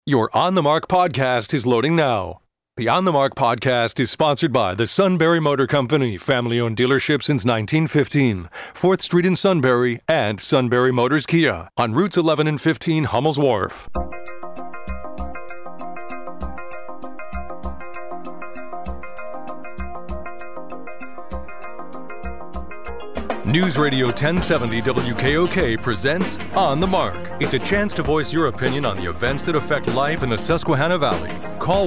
Your On the Mark podcast is loading now. The On the Mark podcast is sponsored by the Sunbury Motor Company, family-owned dealership since 1915, 4th Street in Sunbury, and Sunbury Motors Kia on routes 11 and 15 Hummel's Wharf. News Radio 1070 WKOK presents On the Mark. It's a chance to voice your opinion on the events that affect life in the Susquehanna Valley. Call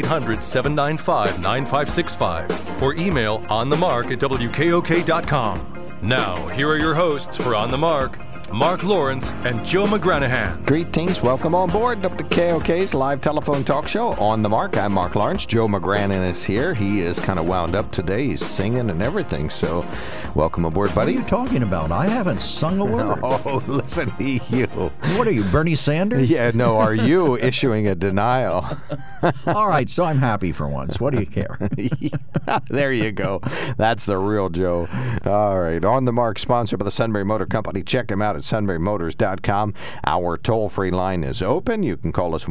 1-800-795-9565 or email onthemark@wkok.com. Now, here are your hosts for On the Mark, Mark Lawrence and Joe McGranahan. Greetings. Welcome on board WKOK's live telephone talk show, On the Mark. I'm Mark Lawrence. Joe McGranahan is here. He is kind of wound up today. He's singing and everything. So welcome aboard, buddy. What are you talking about? I haven't sung a word. Oh, listen to you. What are you, Bernie Sanders? Yeah, no, are you issuing a denial? All right, so I'm happy for once. What do you care? There you go. That's the real Joe. All right, On the Mark, sponsored by the Sunbury Motor Company. Check him out at sunburymotors.com. Our toll-free line is open. You can call us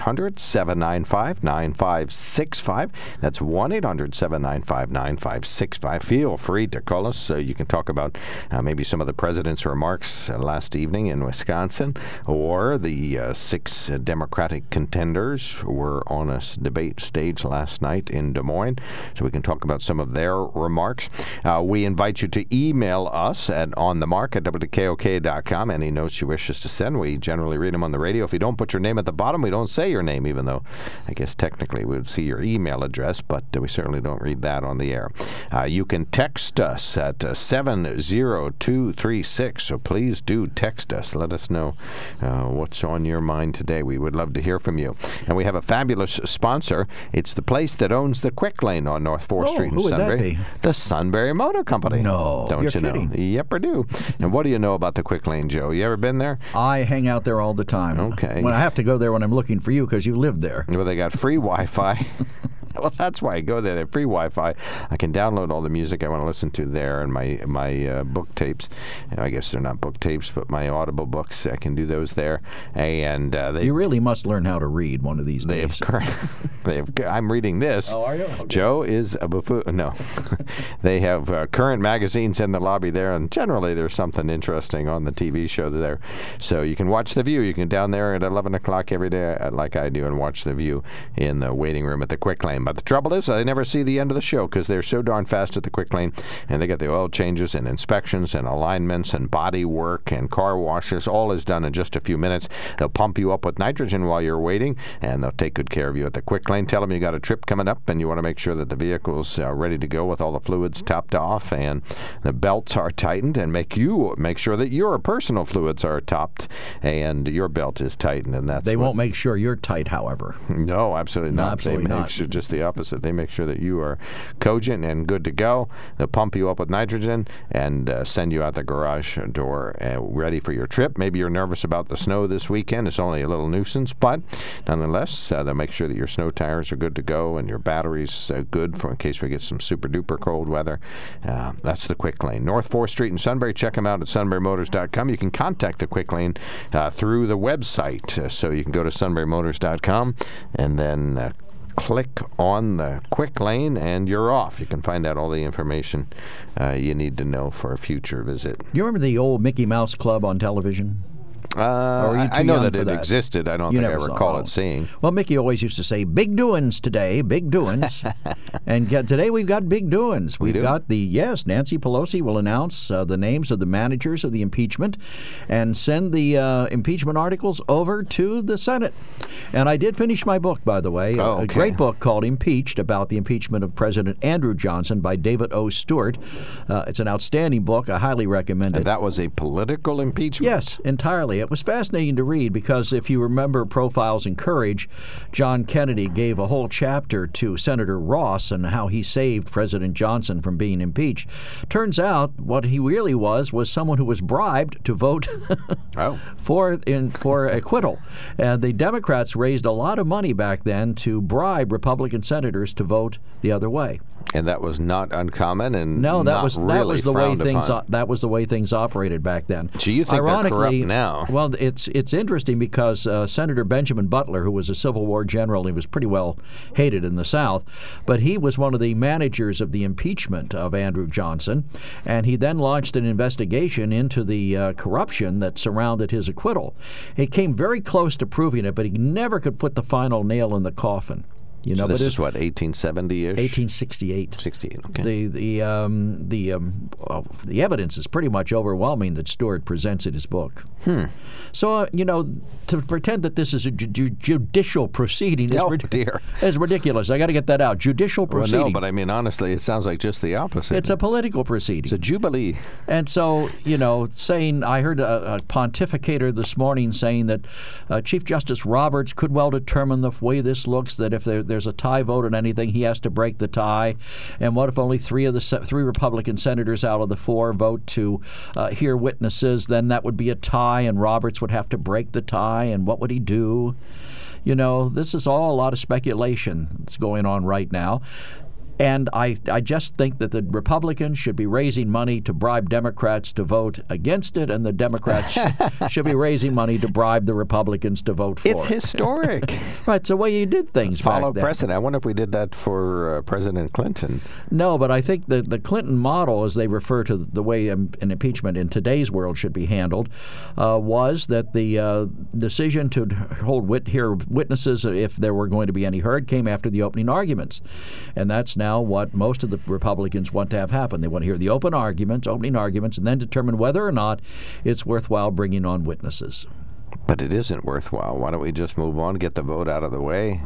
1-800-795-9565. That's 1-800-795-9565. Feel free to call us so you can talk about maybe some of the president's remarks last evening in Wisconsin, or the 6 Democratic contenders were on a debate stage last night in Des Moines, so we can talk about some of their remarks. We invite you to email us at onthemark@wkok.com. Any notes you wish us to send, we generally read them on the radio. If you don't put your name at the bottom, we don't say your name, even though I guess technically we would see your email address, but we certainly don't read that on the air. You can text us at 70236, so please do text us. Let us know what's on your mind today. We would love to hear from you. And we have a fabulous sponsor. It's the place that owns the Quick Lane on North 4th Street in who would Sunbury. that be? The Sunbury Motor Company. No, don't you're you kidding. know? Yep, I do. And what do you know about the Quick Lane, Joe? You ever been there? I hang out there all the time. Okay. When I have to go there when I'm looking for you because you live there. Well, they got free Wi-Fi. Well, that's why I go there. They have free Wi-Fi. I can download all the music I want to listen to there, and my book tapes. I guess they're not book tapes, but my Audible books. I can do those there. And you really must learn how to read one of these days. I'm reading this. Oh, are you? Okay. Joe is a buffoon. No. They have current magazines in the lobby there, and generally there's something interesting on the TV show there. So you can watch The View. You can down there at 11 o'clock every day, like I do, and watch The View in the waiting room at the Quick Lane. But the trouble is, I never see the end of the show because they're so darn fast at the Quick Lane, and they get the oil changes and inspections and alignments and body work and car washes. All is done in just a few minutes. They'll pump you up with nitrogen while you're waiting, and they'll take good care of you at the Quick Lane. Tell them you got a trip coming up, and you want to make sure that the vehicle's ready to go with all the fluids topped off and the belts are tightened, and make sure that your personal fluids are topped and your belt is tightened. And that's They won't make sure you're tight, however. No, absolutely not. Absolutely they make not. sure just the opposite. They make sure that you are cogent and good to go. They'll pump you up with nitrogen and send you out the garage door ready for your trip. Maybe you're nervous about the snow this weekend. It's only a little nuisance, but nonetheless, they'll make sure that your snow tires are good to go and your battery's good in case we get some super duper cold weather. That's the Quick Lane. North 4th Street in Sunbury. Check them out at sunburymotors.com. You can contact the Quick Lane through the website. So you can go to sunburymotors.com and then click on the Quick Lane and you're off. You can find out all the information you need to know for a future visit. You remember the old Mickey Mouse Club on television? I know that it existed. I don't think I recall it seeing. Well, Mickey always used to say, big doings today, big doings. And today we've got big doings. We've got Nancy Pelosi will announce the names of the managers of the impeachment and send the impeachment articles over to the Senate. And I did finish my book, by the way, a great book called Impeached, about the impeachment of President Andrew Johnson by David O. Stewart. It's an outstanding book. I highly recommend it. And that was a political impeachment? Yes, entirely. It was fascinating to read because if you remember Profiles in Courage, John Kennedy gave a whole chapter to Senator Ross and how he saved President Johnson from being impeached. Turns out what he really was someone who was bribed to vote for acquittal. And the Democrats Democrats raised a lot of money back then to bribe Republican senators to vote the other way. And that was not uncommon, and no, that was the way things upon. that was the way things operated back then. So you think they're corrupt now? Well, it's interesting because Senator Benjamin Butler, who was a Civil War general, he was pretty well hated in the South, but he was one of the managers of the impeachment of Andrew Johnson, and he then launched an investigation into the corruption that surrounded his acquittal. He came very close to proving it, but he never could put the final nail in the coffin. You know, so this is what, 1870-ish? 1868. 68. Okay. The evidence is pretty much overwhelming that Stewart presents in his book. So to pretend that this is a judicial proceeding is ridiculous. I got to get that out. Judicial proceeding. Well, no, but I mean, honestly, it sounds like just the opposite. It's a political proceeding. It's a jubilee. And so, saying, I heard a pontificator this morning saying that Chief Justice Roberts could well determine the way this looks, that if there's a tie vote on anything, he has to break the tie. And what if only three Republican senators out of the 4 vote to hear witnesses? Then that would be a tie, and Roberts would have to break the tie. And what would he do? This is all a lot of speculation that's going on right now. And I just think that the Republicans should be raising money to bribe Democrats to vote against it, and the Democrats should be raising money to bribe the Republicans to vote for it. It's historic. Right, it's the way you did things Follow back then. precedent. I wonder if we did that for President Clinton. No, but I think the Clinton model, as they refer to the way an impeachment in today's world should be handled, was that the decision to hear witnesses, if there were going to be any heard, came after the opening arguments. And that's now what most of the Republicans want to have happen. They want to hear the opening arguments, and then determine whether or not it's worthwhile bringing on witnesses. But it isn't worthwhile. Why don't we just move on, get the vote out of the way?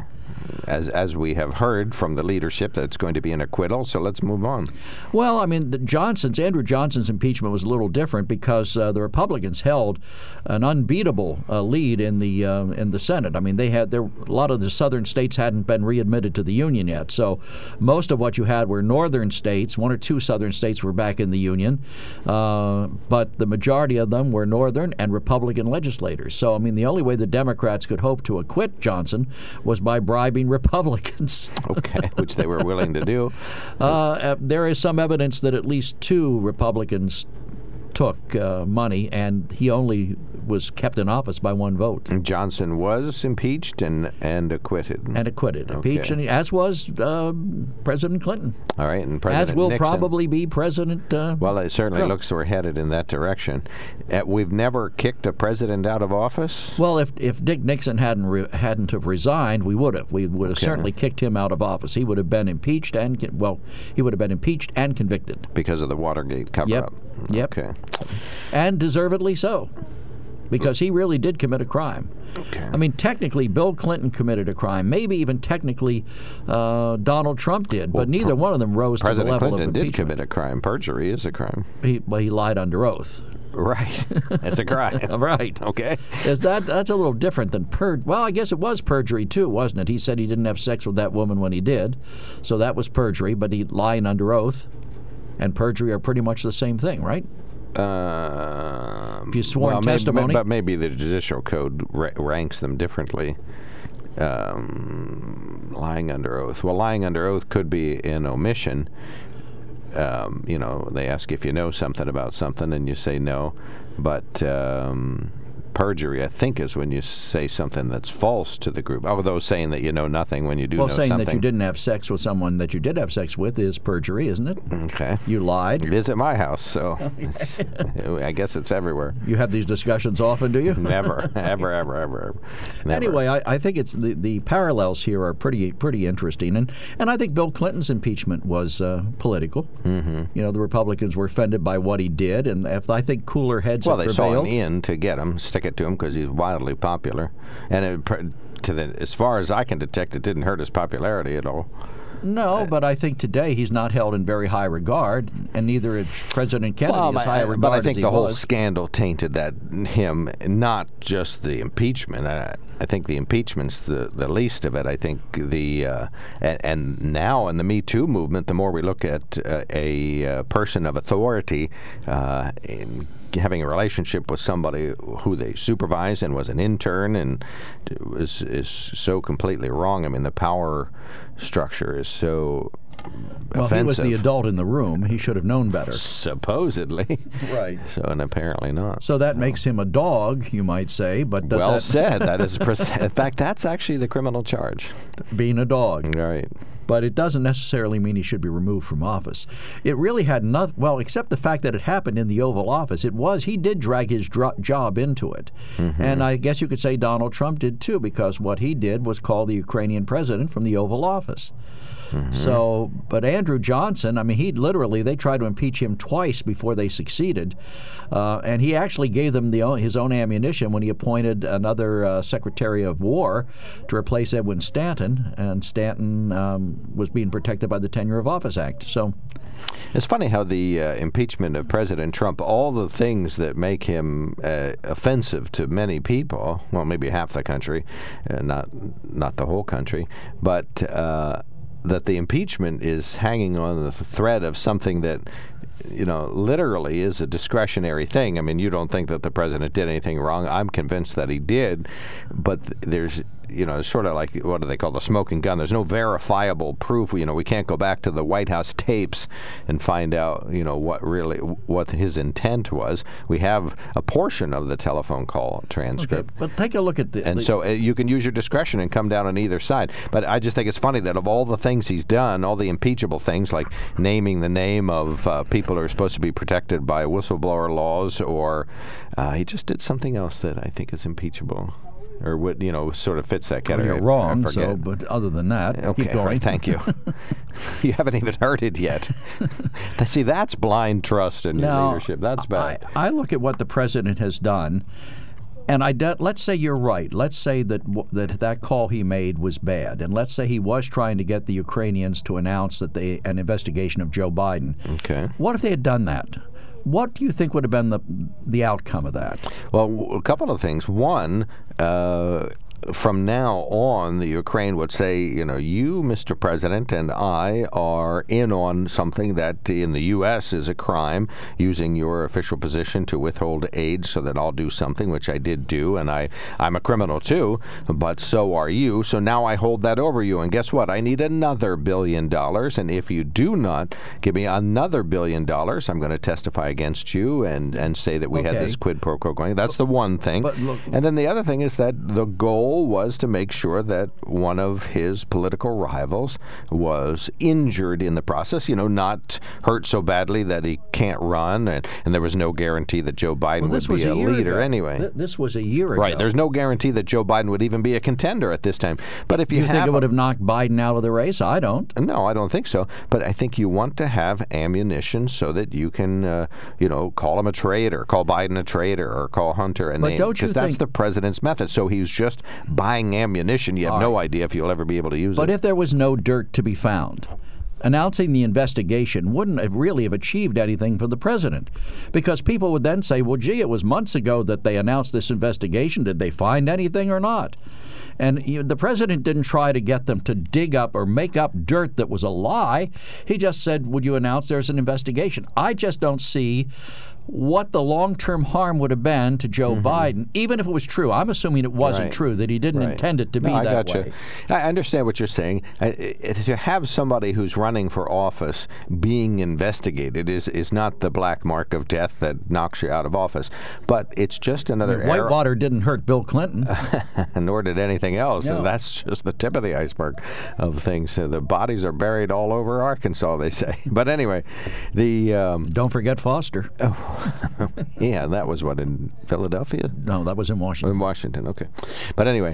As we have heard from the leadership, that it's going to be an acquittal, so let's move on. Well, I mean, Andrew Johnson's impeachment was a little different because the Republicans held an unbeatable lead in the Senate. I mean, a lot of the southern states hadn't been readmitted to the Union yet, so most of what you had were northern states. 1 or 2 southern states were back in the Union, but the majority of them were northern and Republican legislators. So, I mean, the only way the Democrats could hope to acquit Johnson was by bribing Republicans. Okay, which they were willing to do. There is some evidence that at least 2 Republicans took money, and he only was kept in office by 1 vote. And Johnson was impeached and acquitted. Okay. Impeached, as was President Clinton. All right, and President As will Nixon. Probably be President Well, it certainly Trump. looks we're headed in that direction. We've never kicked a president out of office? Well, if Dick Nixon hadn't have resigned, we would have. We would have certainly kicked him out of office. He would have been impeached and convicted. Because of the Watergate cover-up? Yep. Okay. And deservedly so, because he really did commit a crime. Okay. I mean, technically, Bill Clinton committed a crime. Maybe even technically Donald Trump did, but neither one of them rose to the level President Clinton of impeachment. did commit a crime. Perjury is a crime. He lied under oath. Right. It's a crime. Right. Okay. That's a little different than well, I guess it was perjury too, wasn't it? He said he didn't have sex with that woman when he did, so that was perjury, but he lying under oath and perjury are pretty much the same thing, right? If you sworn testimony. But maybe the judicial code ranks them differently. Lying under oath. Well, lying under oath could be an omission. They ask if you know something about something, and you say no. But perjury, I think, is when you say something that's false to the group. Although saying that you know nothing when you do know something. Well, saying that you didn't have sex with someone that you did have sex with is perjury, isn't it? Okay. You lied. It is at my house, so I guess it's everywhere. You have these discussions often, do you? Never. Ever. Never. Anyway, I think it's the parallels here are pretty interesting, and I think Bill Clinton's impeachment was political. Mm-hmm. The Republicans were offended by what he did, and I think cooler heads have prevailed. Well, they saw him in to get him, stick it to him because he's wildly popular, and as far as I can detect, it didn't hurt his popularity at all. No, but I think today he's not held in very high regard, and neither is President Kennedy as high regard. But I think as the whole was. scandal tainted him, not just the impeachment. I think the impeachment's the least of it. I think and now in the Me Too movement, the more we look at a person of authority having a relationship with somebody who they supervised and was an intern and is so completely wrong. I mean, the power structure is so offensive. He was the adult in the room. He should have known better. Supposedly. Right. So, and apparently not. So that makes him a dog, you might say, but does well that said. That is, in fact, that's actually the criminal charge. Being a dog. Right. But it doesn't necessarily mean he should be removed from office. It really had nothing, well, except the fact that it happened in the Oval Office. He did drag his job into it. Mm-hmm. And I guess you could say Donald Trump did too, because what he did was call the Ukrainian president from the Oval Office. Mm-hmm. So, but Andrew Johnson, I mean, they tried to impeach him twice before they succeeded. And he actually gave them his own ammunition when he appointed another Secretary of War to replace Edwin Stanton. And Stanton was being protected by the Tenure of Office Act. So it's funny how the impeachment of President Trump, all the things that make him offensive to many people, well, maybe half the country, not the whole country, but that the impeachment is hanging on the thread of something that, literally is a discretionary thing. I mean, you don't think that the president did anything wrong. I'm convinced that he did, but there's, it's sort of like, what do they call the smoking gun? There's no verifiable proof. We can't go back to the White House tapes and find out, what his intent was. We have a portion of the telephone call transcript. Okay, but take a look at so you can use your discretion and come down on either side. But I just think it's funny that of all the things he's done, all the impeachable things, like naming the name of people who are supposed to be protected by whistleblower laws, or he just did something else that I think is impeachable. Or would sort of fits that category. Well, you're wrong. So, but other than that, okay, keep going. Right, thank you. You haven't even heard it yet. See, that's blind trust in your leadership. That's bad. I look at what the president has done, and let's say you're right. Let's say that call he made was bad, and let's say he was trying to get the Ukrainians to announce that an investigation of Joe Biden. Okay. What if they had done that? What do you think would have been the outcome of that? Well, a couple of things. One, from now on, the Ukraine would say, you, Mr. President, and I are in on something that in the U.S. is a crime, using your official position to withhold aid so that I'll do something, which I did do, and I'm a criminal too, but so are you. So now I hold that over you, and guess what? I need another $1 billion, and if you do not give me another $1 billion, I'm going to testify against you and say that we had this quid pro quo going. That's the one thing. And then the other thing is that the goal was to make sure that one of his political rivals was injured in the process, not hurt so badly that he can't run, and there was no guarantee that Joe Biden would be a leader anyway. This was a year ago. Right. There's no guarantee that Joe Biden would even be a contender at this time. But if you think it would have knocked Biden out of the race? I don't. No, I don't think so. But I think you want to have ammunition so that you can, call him a traitor, call Biden a traitor, or call Hunter a name. Because that's the president's method. So he's just buying ammunition. You have no idea if you'll ever be able to use it. But if there was no dirt to be found, announcing the investigation wouldn't have really have achieved anything for the president, because people would then say, well, gee, it was months ago that they announced this investigation. Did they find anything or not? And the president didn't try to get them to dig up or make up dirt that was a lie. He just said, would you announce there's an investigation? I just don't see what the long-term harm would have been to Joe Biden, even if it was true. I'm assuming it wasn't true, that he didn't intend it to be that way. I understand what you're saying. To have somebody who's running for office being investigated is not the black mark of death that knocks you out of office, but it's just another Whitewater didn't hurt Bill Clinton. Nor did anything else. No. And that's just the tip of the iceberg of things. The bodies are buried all over Arkansas, they say. But anyway, don't forget Foster. Yeah, that was in Philadelphia? No, that was in Washington. In Washington, okay. But anyway,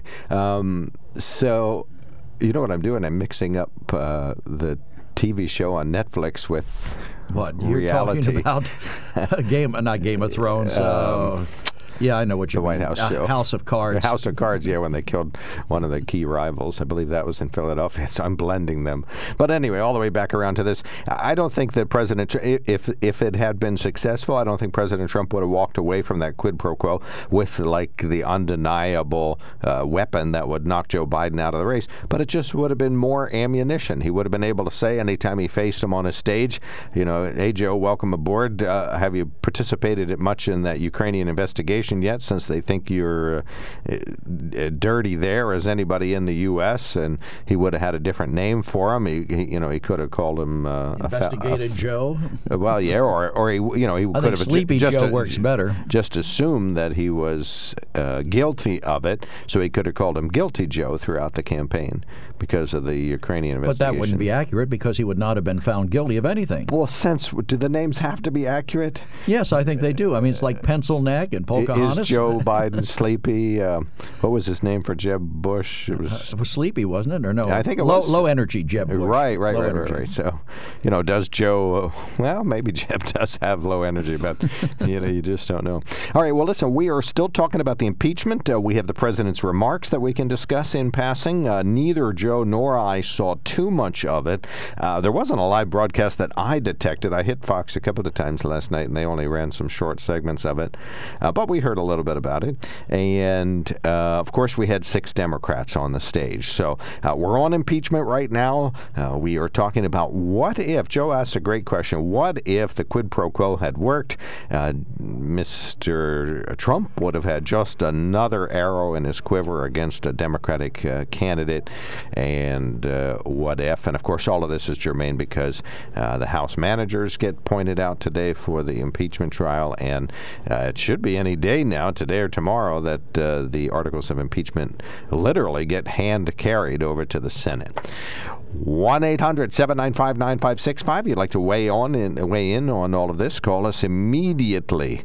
so you know what I'm doing? I'm mixing up the TV show on Netflix with what? Reality. You're talking about not Game of Thrones. Yeah, I know what you the mean. White House show. House of Cards. House of Cards, yeah, when they killed one of the key rivals. I believe that was in Philadelphia, so I'm blending them. But anyway, all the way back around to this, I don't think that if it had been successful, I don't think President Trump would have walked away from that quid pro quo with like the undeniable weapon that would knock Joe Biden out of the race. But it just would have been more ammunition. He would have been able to say anytime he faced him on a stage, hey, Joe, welcome aboard. Have you participated much in that Ukrainian investigation yet, since they think you're dirty there as anybody in the U.S.? And he would have had a different name for him. He could have called him Investigated Joe. Well, yeah, or he could have Sleepy Joe works better. Just assumed that he was guilty of it, so he could have called him Guilty Joe throughout the campaign because of the Ukrainian investigation. But that wouldn't be accurate because he would not have been found guilty of anything. Well, do the names have to be accurate? Yes, I think they do. I mean, it's like Pencil Neck and Pocahontas. Is Joe Biden sleepy? What was his name for Jeb Bush? It was Sleepy, wasn't it? Or no? I think it was low energy Jeb Bush. Right. So, does Joe? Well, maybe Jeb does have low energy, but you just don't know. All right. Well, listen, we are still talking about the impeachment. We have the president's remarks that we can discuss in passing. Neither Joe nor I saw too much of it. There wasn't a live broadcast that I detected. I hit Fox a couple of times last night, and they only ran some short segments of it. But we heard a little bit about it. And, of course, we had 6 Democrats on the stage. So we're on impeachment right now. We are talking about what if, Joe asked a great question, what if the quid pro quo had worked? Mr. Trump would have had just another arrow in his quiver against a Democratic candidate. And what if? And, of course, all of this is germane because the House managers get pointed out today for the impeachment trial. And it should be any day now, today or tomorrow, that the articles of impeachment literally get hand-carried over to the Senate. 1-800-795-9565. You'd like to weigh in on all of this, call us immediately.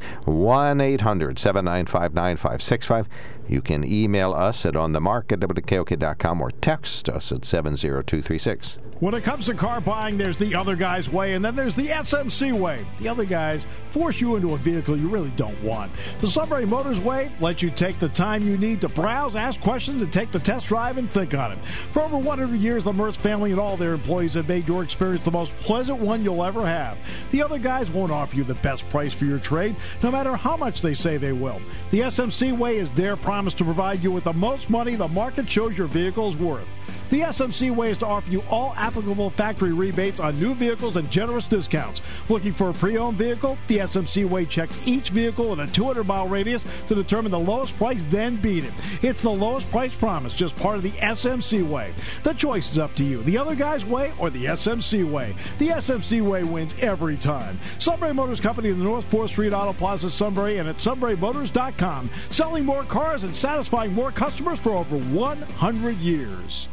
1-800-795-9565. You can email us at onthemark@wkok.com or text us at 70236. When it comes to car buying, there's the other guy's way, and then there's the SMC way. The other guys force you into a vehicle you really don't want. The Sunbury Motors way lets you take the time you need to browse, ask questions, and take the test drive and think on it. For over 100 years, the Mertz family and all their employees have made your experience the most pleasant one you'll ever have. The other guys won't offer you the best price for your trade, no matter how much they say they will. The SMC way is their promise to provide you with the most money the market shows your vehicle is worth. The SMC way is to offer you all applicable factory rebates on new vehicles and generous discounts. Looking for a pre-owned vehicle? The SMC way checks each vehicle with a 200-mile radius to determine the lowest price, then beat it. It's the lowest price promise, just part of the SMC way. The choice is up to you, the other guy's way or the SMC way. The SMC way wins every time. Sunbury Motors Company in the North 4th Street Auto Plaza, Sunbury, and at sunburymotors.com. Selling more cars and satisfying more customers for over 100 years.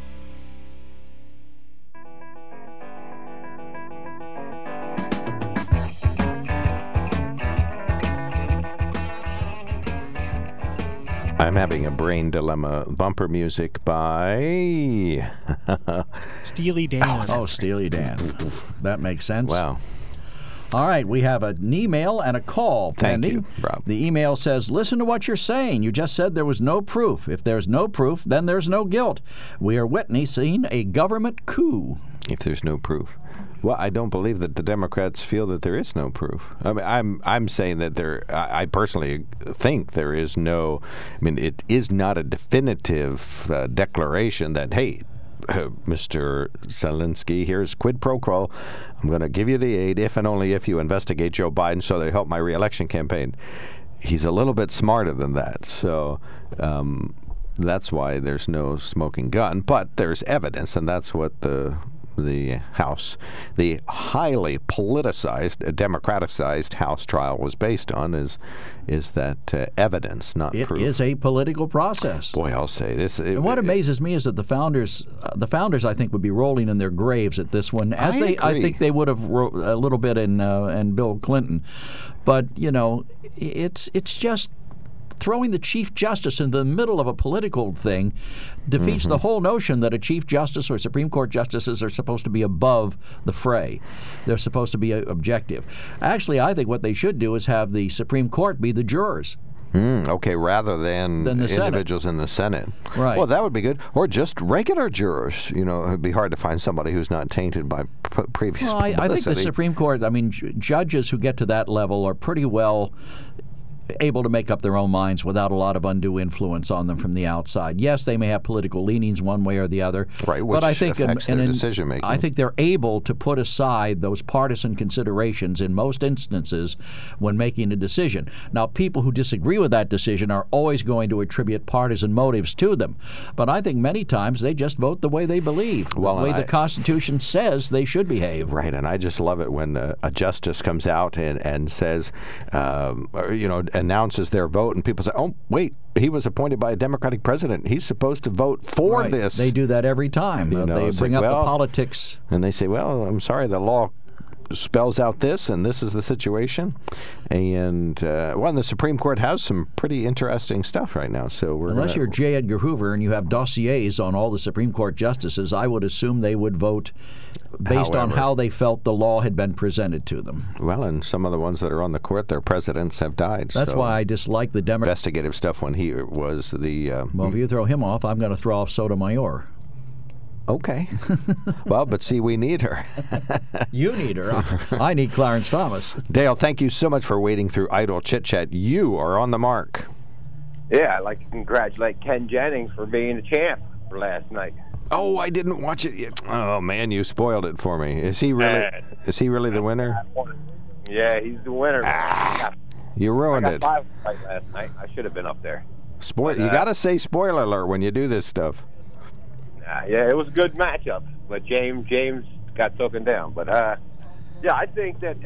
I'm having a brain dilemma. Bumper music by Steely Dan. Oh, Steely Dan. That makes sense. Wow. All right, we have an email and a call pending. Thank you, Rob. The email says, listen to what you're saying. You just said there was no proof. If there's no proof, then there's no guilt. We are witnessing a government coup. If there's no proof. Well, I don't believe that the Democrats feel that there is no proof. I mean, I'm saying that I personally think there is no. I mean, it is not a definitive declaration that, hey, Mr. Zelensky, here's quid pro quo. I'm going to give you the aid if and only if you investigate Joe Biden so they help my reelection campaign. He's a little bit smarter than that. So that's why there's no smoking gun. But there's evidence, and that's what the House, the highly politicized, democraticized House trial was based on, is that evidence, not proof. It is a political process. Boy, I'll say this. And what amazes me is that the founders, I think, would be rolling in their graves at this one, as I think they would have a little bit in Bill Clinton. But it's just throwing the Chief Justice in the middle of a political thing defeats the whole notion that a Chief Justice or Supreme Court justices are supposed to be above the fray. They're supposed to be objective. Actually, I think what they should do is have the Supreme Court be the jurors. Okay, rather than the individuals in the Senate. Right. Well, that would be good. Or just regular jurors. You know, it would be hard to find somebody who's not tainted by previous publicity. I think the Supreme Court, judges who get to that level are pretty well able to make up their own minds without a lot of undue influence on them from the outside. Yes, they may have political leanings one way or the other, right, but I think affects their decision making. I think they're able to put aside those partisan considerations in most instances when making a decision. Now, people who disagree with that decision are always going to attribute partisan motives to them, but I think many times they just vote the way they believe, the way the Constitution says they should behave. Right, and I just love it when a justice comes out and says, announces their vote, and people say, "Oh, wait, he was appointed by a Democratic president. He's supposed to vote for this." They do that every time. They bring up the politics. And they say, well, I'm sorry, the law spells out this, and this is the situation. And, the Supreme Court has some pretty interesting stuff right now. So unless you're J. Edgar Hoover and you have dossiers on all the Supreme Court justices, I would assume they would vote based on how they felt the law had been presented to them. Well, and some of the ones that are on the court, their presidents have died. That's why I dislike the investigative stuff when he was the... well, if you throw him off, I'm going to throw off Sotomayor. Okay. Well, but see, we need her. You need her. I need Clarence Thomas. Dale, thank you so much for wading through Idle Chit Chat. You are on the mark. Yeah, I'd like to congratulate Ken Jennings for being the champ for last night. Oh, I didn't watch it yet. Oh, man, you spoiled it for me. Is he really the winner? Yeah, he's the winner. You ruined it. I got 5 right last night. I should have been up there. You got to say spoiler alert when you do this stuff. Yeah, it was a good matchup, but James got taken down. But I think that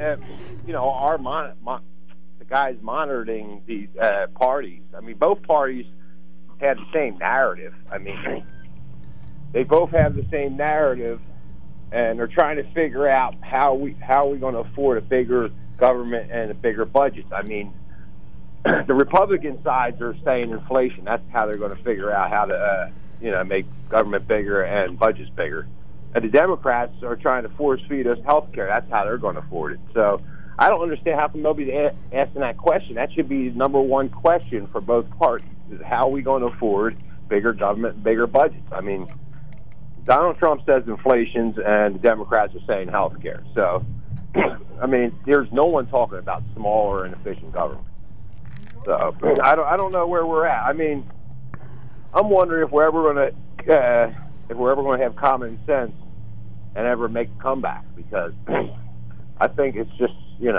the guys monitoring these parties. I mean, both parties had the same narrative. I mean, they both have the same narrative, and they're trying to figure out how we going to afford a bigger government and a bigger budget. I mean, the Republican sides are saying inflation. That's how they're going to figure out how to make government bigger and budgets bigger. And the Democrats are trying to force feed us health care. That's how they're going to afford it. So I don't understand how come nobody's asking that question. That should be the number one question for both parties, is how are we going to afford bigger government and bigger budgets? I mean, Donald Trump says inflation's, and the Democrats are saying health care. So, I mean, there's no one talking about smaller and efficient government. So I don't know where we're at. I mean, I'm wondering if we're ever going to have common sense and ever make a comeback, because I think it's just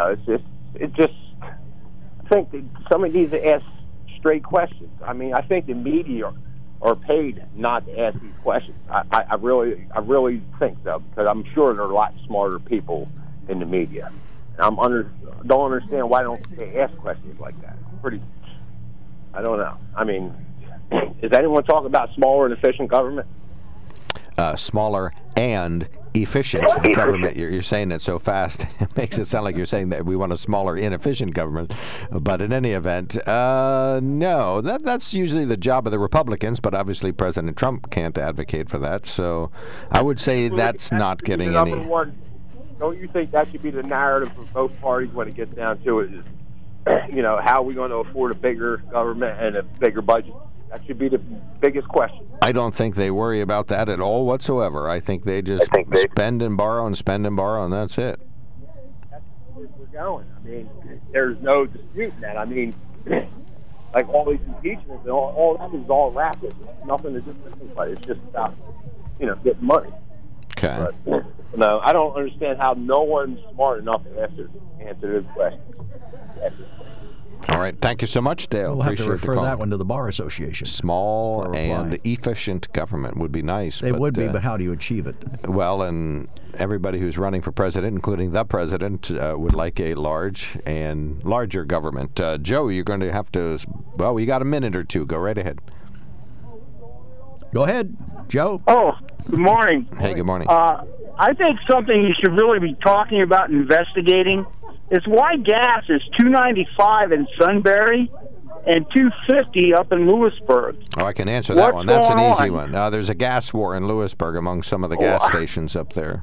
I think that somebody needs to ask straight questions. I mean, I think the media are paid not to ask these questions. I really think so, because I'm sure there are a lot smarter people in the media. And don't understand why don't they ask questions like that. I don't know. I mean, is anyone talking about smaller and efficient government? Smaller and efficient government. You're saying it so fast, it makes it sound like you're saying that we want a smaller, inefficient government. But in any event, no. That's usually the job of the Republicans, but obviously President Trump can't advocate for that. So I would say that's not getting any... Don't you think that should be the narrative for both parties when it gets down to it? Is, how are we going to afford a bigger government and a bigger budget? That should be the biggest question. I don't think they worry about that at all whatsoever. I think they just spend and borrow, and that's it. That's where we're going. I mean, there's no disputing that. I mean, like all these impeachments, all that is all rapid. It's nothing to do with anybody. It's just about, getting money. Okay. But, no, I don't understand how no one's smart enough to answer this question. All right. Thank you so much, Dale. We'll have to refer that one to the Bar Association. Small and efficient government would be nice. They would be, but how do you achieve it? Well, and everybody who's running for president, including the president, would like a larger government. Joe, you're going to have to... Well, we got a minute or two. Go right ahead. Go ahead, Joe. Oh, good morning. Hey, good morning. I think something you should really be talking about investigating is why gas is $2.95 in Sunbury and $2.50 up in Lewisburg. Oh, I can answer that one. That's an easy one. There's a gas war in Lewisburg among some of the gas stations up there.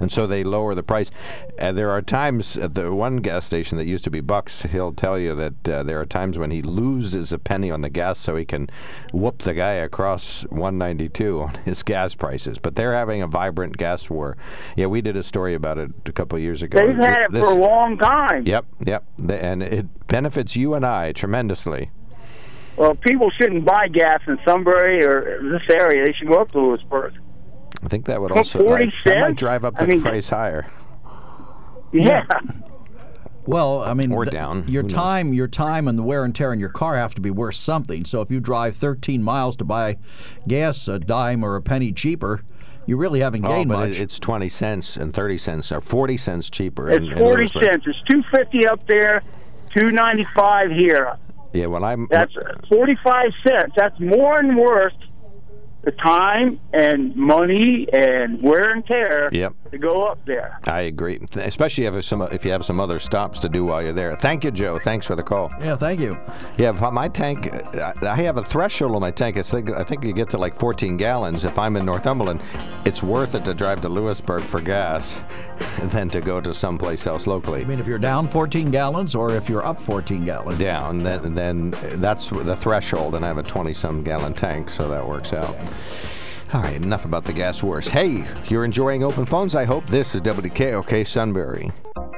And so they lower the price. There are times at the one gas station that used to be Bucks, he'll tell you that there are times when he loses a penny on the gas so he can whoop the guy across 192 on his gas prices. But they're having a vibrant gas war. Yeah, we did a story about it a couple of years ago. They've had it for a long time. Yep. And it benefits you and I tremendously. Well, people shouldn't buy gas in Sunbury or this area. They should go up to Lewisburg. I think that would also 40 that might cents? drive up the price higher. Yeah. Well, I mean, or down. Your time and the wear and tear on your car have to be worth something. So if you drive 13 miles to buy gas a dime or a penny cheaper, you really haven't gained much. It's 20 cents and 30 cents or 40 cents cheaper. It's 40 cents. It's $2.50 up there, $2.95 here. Yeah, that's 45 cents. That's more than worth the time and money and wear and tear to go up there. I agree, especially if you have some other stops to do while you're there. Thank you, Joe. Thanks for the call. Yeah, thank you. Yeah, my tank, I have a threshold on my tank. I think you get to like 14 gallons. If I'm in Northumberland, it's worth it to drive to Lewisburg for gas than to go to someplace else locally. I mean, if you're down 14 gallons or if you're up 14 gallons? Down, then that's the threshold, and I have a 20-some gallon tank, so that works out. All right, enough about the gas wars. Hey, you're enjoying Open Phones, I hope. This is WKOK Sunbury.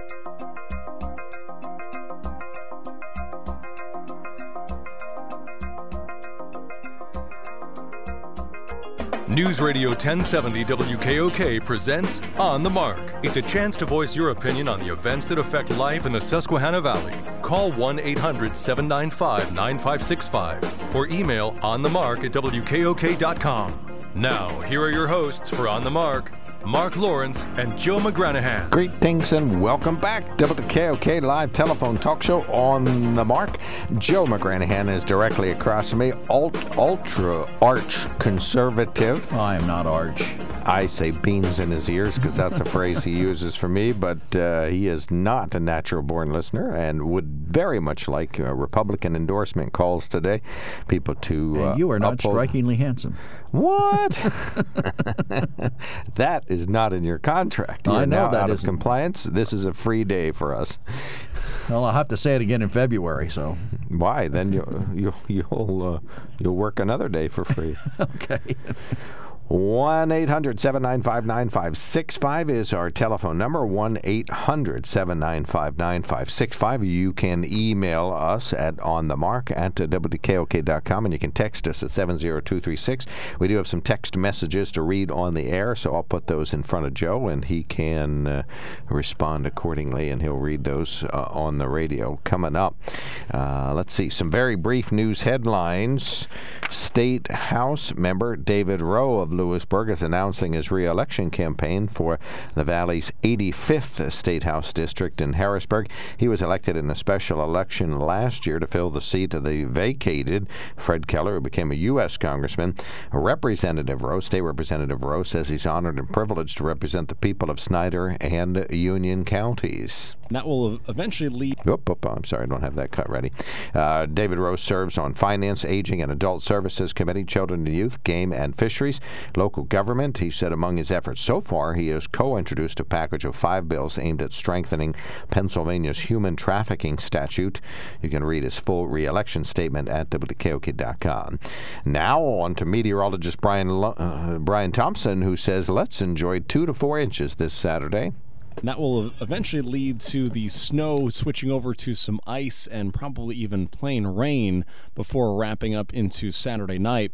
News Radio 1070 WKOK presents On the Mark. It's a chance to voice your opinion on the events that affect life in the Susquehanna Valley. Call 1-800-795-9565 or email onthemark@wkok.com. Now, here are your hosts for On the Mark, Mark Lawrence and Joe McGranahan. Greetings and welcome back. WKOK live telephone talk show On the Mark. Joe McGranahan is directly across from me. Ultra arch conservative. I am not arch. I say beans in his ears because that's a phrase he uses for me, but he is not a natural-born listener and would very much like Republican endorsement calls today. People to and you are not strikingly handsome. What? That is not in your contract. You I know now that out of isn't. Compliance. This is a free day for us. Well, I'll have to say it again in February. So why? Then you'll work another day for free. Okay. 1-800-795-9565 is our telephone number. 1-800-795-9565. You can email us at onthemark@wkok.com, and you can text us at 70236. We do have some text messages to read on the air, so I'll put those in front of Joe, and he can respond accordingly, and he'll read those on the radio coming up. Let's see, some very brief news headlines. State House member David Rowe of Lewisburg is announcing his re-election campaign for the Valley's 85th State House district in Harrisburg. He was elected in a special election last year to fill the seat of the vacated Fred Keller, who became a U.S. congressman. State Representative Rowe says he's honored and privileged to represent the people of Snyder and Union counties. That will eventually lead... I'm sorry, I don't have that cut ready. David Rowe serves on Finance, Aging, and Adult Services Committee, Children and Youth, Game and Fisheries, Local Government. He said among his efforts so far, he has co-introduced a package of 5 bills aimed at strengthening Pennsylvania's human trafficking statute. You can read his full re-election statement at WKOK.com. Now on to meteorologist Brian Thompson, who says let's enjoy 2 to 4 inches this Saturday. That will eventually lead to the snow switching over to some ice and probably even plain rain before wrapping up into Saturday night.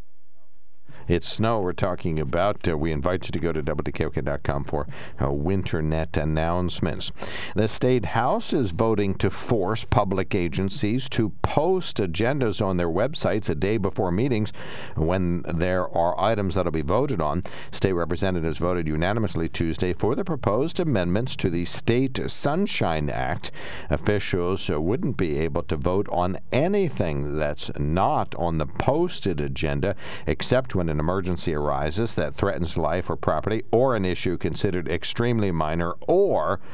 It's snow we're talking about. We invite you to go to WKOK.com for WinterNet announcements. The State House is voting to force public agencies to post agendas on their websites a day before meetings when there are items that will be voted on. State representatives voted unanimously Tuesday for the proposed amendments to the State Sunshine Act. Officials wouldn't be able to vote on anything that's not on the posted agenda except when an emergency arises that threatens life or property, or an issue considered extremely minor, or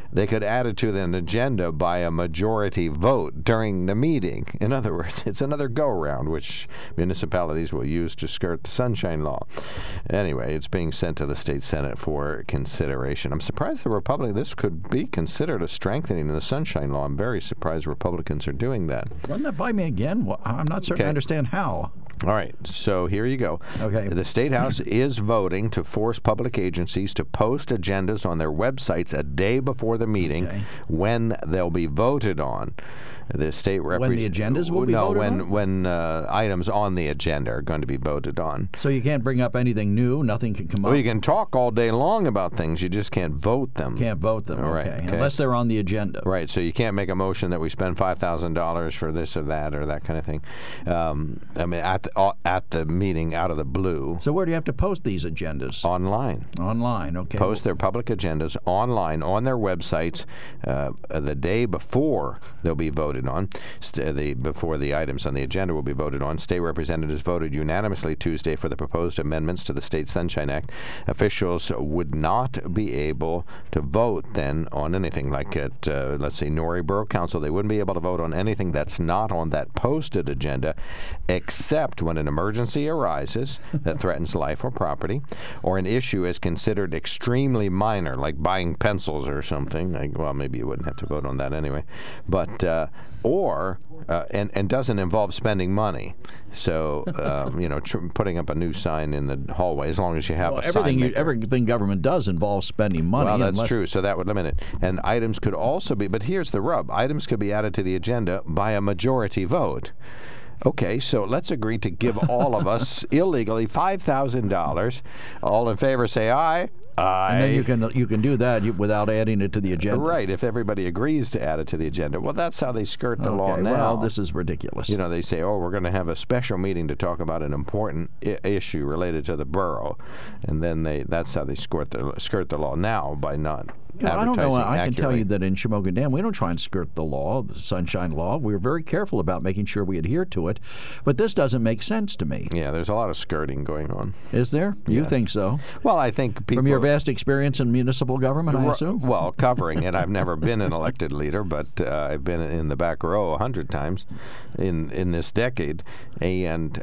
they could add it to an agenda by a majority vote during the meeting. In other words, it's another go-around, which municipalities will use to skirt the Sunshine Law. Anyway, it's being sent to the state Senate for consideration. I'm surprised this could be considered a strengthening of the Sunshine Law. I'm very surprised Republicans are doing that. Run that by me again. Well, I'm not certain I understand how. All right, so here you go. Okay. The State House is voting to force public agencies to post agendas on their websites a day before the meeting when they'll be voted on. The state when the agendas will be voted on? when items on the agenda are going to be voted on. So you can't bring up anything new? Nothing can come up? Well, you can talk all day long about things. You just can't vote them. Can't vote them, okay. Unless they're on the agenda. Right, so you can't make a motion that we spend $5,000 for this or that kind of thing. I mean, at the meeting, out of the blue. So where do you have to post these agendas? Online. Online, okay. Post their public agendas online on their websites the day before they'll be voted on, before the items on the agenda will be voted on. State representatives voted unanimously Tuesday for the proposed amendments to the State Sunshine Act. Officials would not be able to vote then on anything like at, let's say, Norrie Borough Council. They wouldn't be able to vote on anything that's not on that posted agenda, except when an emergency arises that threatens life or property, or an issue is considered extremely minor, like buying pencils or something. Well, maybe you wouldn't have to vote on that anyway. But and doesn't involve spending money. So, putting up a new sign in the hallway, as long as you have a sign. Everything government does involves spending money. Well, that's true, so that would limit it. And items could also be, but here's the rub, items could be added to the agenda by a majority vote. Okay, so let's agree to give all of us illegally $5,000. All in favor say aye. Aye. And then you can do that without adding it to the agenda. Right, if everybody agrees to add it to the agenda. Well, that's how they skirt the law now. Well, this is ridiculous. They say, we're going to have a special meeting to talk about an important issue related to the borough. And then that's how they skirt the law now by not I don't know. I can tell accurately. you that in Shamokin Dam, we don't try and skirt the law, the Sunshine Law. We're very careful about making sure we adhere to it. But this doesn't make sense to me. Yeah, there's a lot of skirting going on. Is there? You think so? Well, I think people... From your vast experience in municipal government, I assume? Well, covering it. I've never been an elected leader, but I've been in the back row 100 times in this decade. And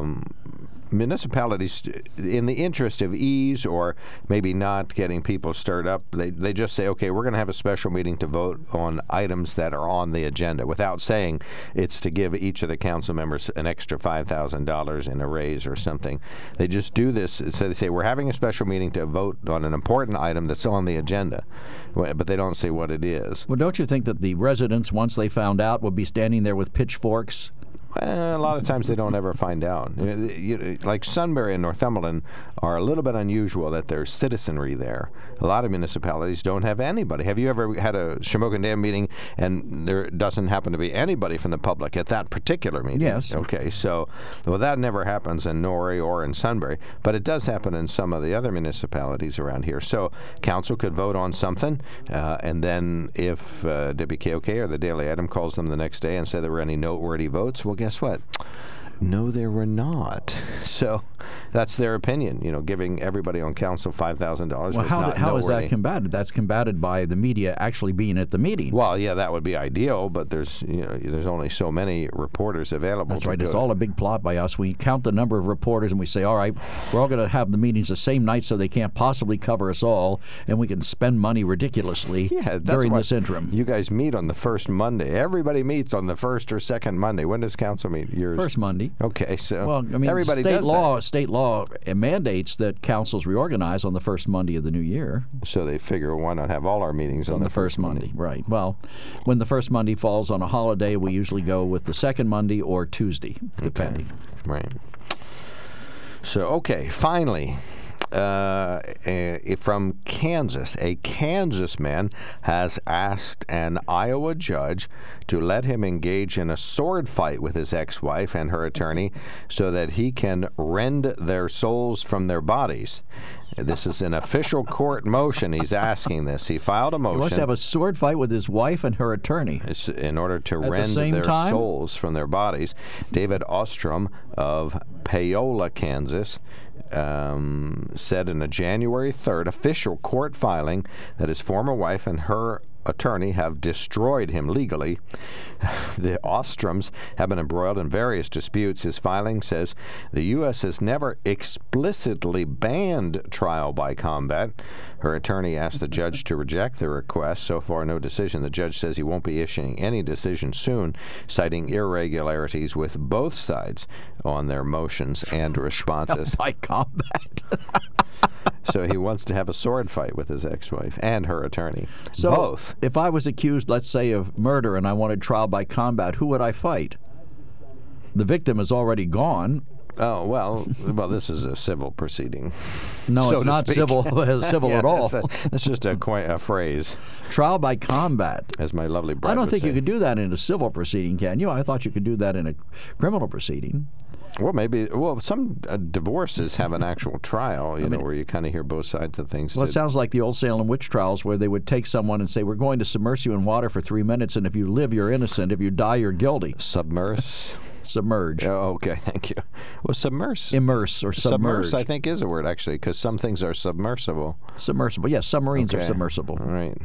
municipalities, in the interest of ease or maybe not getting people stirred up, they just say, okay, we're going to have a special meeting to vote on items that are on the agenda, without saying it's to give each of the council members an extra $5,000 in a raise or something. They just do this. So they say, we're having a special meeting to vote on an important item that's on the agenda, but they don't say what it is. Well, don't you think that the residents, once they found out, would be standing there with pitchforks? A lot of times they don't ever find out. Like Sunbury and Northumberland are a little bit unusual that there's citizenry there. A lot of municipalities don't have anybody. Have you ever had a Shamokin Dam meeting and there doesn't happen to be anybody from the public at that particular meeting? Yes. Okay, so that never happens in Norrie or in Sunbury, but it does happen in some of the other municipalities around here. So council could vote on something, and then if WKOK or the Daily Item calls them the next day and say there were any noteworthy votes, well, guess what? No, there were not. So that's their opinion, giving everybody on council $5,000. Well, how is that combated? That's combated by the media actually being at the meeting. Well, yeah, that would be ideal, but there's only so many reporters available. That's right. It's all a big plot by us. We count the number of reporters and we say, all right, we're all going to have the meetings the same night so they can't possibly cover us all, and we can spend money ridiculously during this interim. You guys meet on the first Monday. Everybody meets on the first or second Monday. When does council meet? Yours? First Monday. Okay, so well, I mean, everybody state law mandates that councils reorganize on the first Monday of the new year. So they figure, why not have all our meetings on the first Monday? Right. Well, when the first Monday falls on a holiday, we usually go with the second Monday or Tuesday, depending. Okay. Right. So, okay, finally, from Kansas, a Kansas man has asked an Iowa judge to let him engage in a sword fight with his ex-wife and her attorney so that he can rend their souls from their bodies. This is an official court motion. He's asking this. He filed a motion. He wants to have a sword fight with his wife and her attorney. In order to rend their souls from their bodies. David Ostrom of Paola, Kansas, said in a January 3rd official court filing that his former wife and her attorney have destroyed him legally. The Ostroms have been embroiled in various disputes. His filing says the U.S. has never explicitly banned trial by combat. Her attorney asked the judge to reject the request. So far, no decision. The judge says he won't be issuing any decision soon, citing irregularities with both sides on their motions and responses. By combat. So he wants to have a sword fight with his ex-wife and her attorney. So both. If I was accused, let's say, of murder and I wanted trial by combat, who would I fight? The victim is already gone. Oh, well, this is a civil proceeding. No, so it's not civil Yeah, at all. That's just a phrase. Trial by combat. As my lovely bride I don't would think say. you could do that in a civil proceeding, can you? I thought you could do that in a criminal proceeding. Well, maybe. Well, some divorces have an actual trial, you know, where you kind of hear both sides of things. Well, it sounds like the old Salem witch trials where they would take someone and say, we're going to submerge you in water for 3 minutes, and if you live, you're innocent. If you die, you're guilty. Submerge. Oh, okay, thank you. Well, submerse. Immerse or submerge. Submerse, I think, is a word, actually, because some things are submersible. Submersible. Yes, submarines are submersible. All right.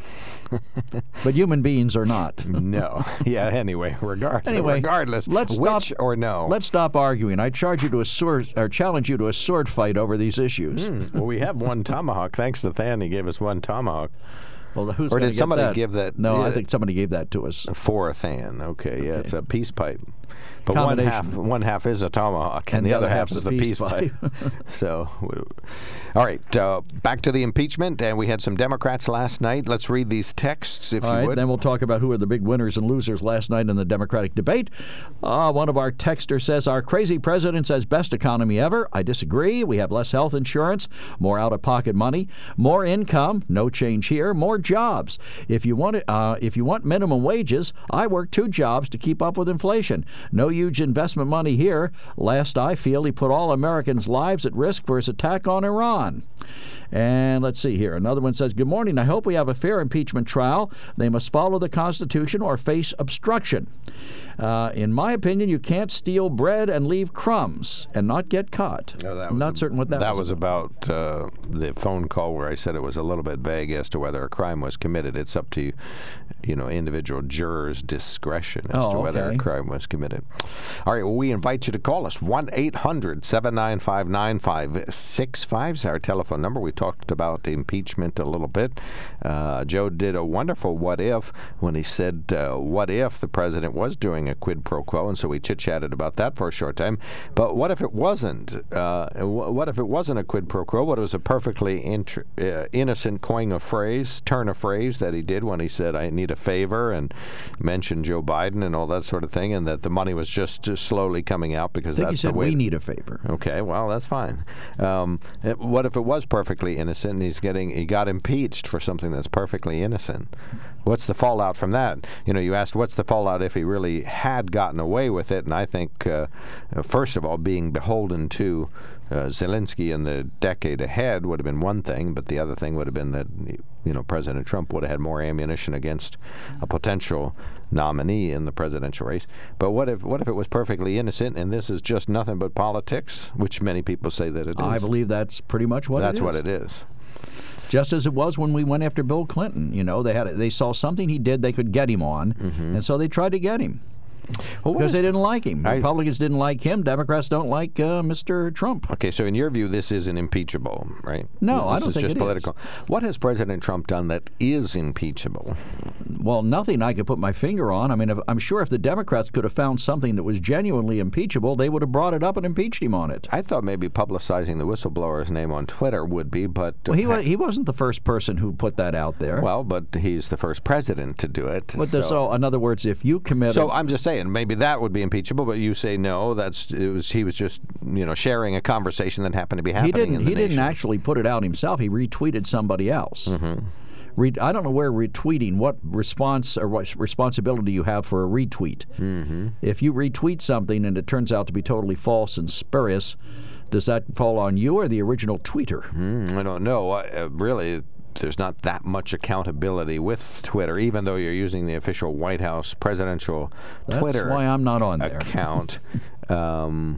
But human beings are not. No. Yeah, anyway, regardless, let's which stop, or no. Let's stop arguing. I challenge you to a sword fight over these issues. Well, we have one tomahawk. Thanks to Than, he gave us one tomahawk. Well, who's or did get somebody that? give that? No, I think somebody gave that to us. For a Than. Okay, yeah, it's a peace pipe. But one half is a tomahawk, and the other half is the peace pipe. So, all right, back to the impeachment, and we had some Democrats last night. Let's read these texts, if you would. Then we'll talk about who are the big winners and losers last night in the Democratic debate. One of our texters says, our crazy president says best economy ever. I disagree. We have less health insurance, more out-of-pocket money, more income, no change here, more jobs. If you want minimum wages, I work 2 jobs to keep up with inflation. No huge investment money here. Last I feel, he put all Americans' lives at risk for his attack on Iran. And let's see here. Another one says, good morning. I hope we have a fair impeachment trial. They must follow the Constitution or face obstruction. In my opinion, you can't steal bread and leave crumbs and not get caught. No, I'm not certain what that was. That was about the phone call where I said it was a little bit vague as to whether a crime was committed. It's up to, individual jurors' discretion as to whether a crime was committed. All right, well, we invite you to call us. 1-800-795-9565 is our telephone number. We talked about impeachment a little bit. Joe did a wonderful what if when he said, what if the president was doing a quid pro quo, and so we chit-chatted about that for a short time. But what if it wasn't? What if it wasn't a quid pro quo? What was a perfectly innocent turn of phrase that he did when he said, I need a favor, and mentioned Joe Biden and all that sort of thing, and that the money was just slowly coming out because I think that's he said the way. We need a favor. Okay, well, that's fine. What if it was perfectly innocent and he got impeached for something that's perfectly innocent? What's the fallout from that? You asked what's the fallout if he really had gotten away with it, and I think, first of all, being beholden to Zelensky in the decade ahead would have been one thing, but the other thing would have been that President Trump would have had more ammunition against a potential nominee in the presidential race. But what if it was perfectly innocent and this is just nothing but politics, which many people say that it is? I believe that's pretty much what it is. That's what it is. Just as it was when we went after Bill Clinton. They saw something he did they could get him on, and so they tried to get him. Because they didn't like him. Republicans didn't like him. Democrats don't like Mr. Trump. Okay, so in your view, this isn't impeachable, right? No, I don't think this is just political. What has President Trump done that is impeachable? Well, nothing I could put my finger on. I mean, I'm sure if the Democrats could have found something that was genuinely impeachable, they would have brought it up and impeached him on it. I thought maybe publicizing the whistleblower's name on Twitter would be, but... Well, he wasn't the first person who put that out there. Well, but he's the first president to do it. But so in other words, if you committed... So I'm just saying, maybe that would be impeachable, but you say no, he was just sharing a conversation that happened to be happening in the nation. He didn't actually put it out himself. He retweeted somebody else. I don't know where retweeting, what response or what responsibility you have for a retweet. If you retweet something and it turns out to be totally false and spurious, does that fall on you or the original tweeter? I don't know. Really, there's not that much accountability with Twitter, even though you're using the official White House presidential Twitter why I'm not on there. account.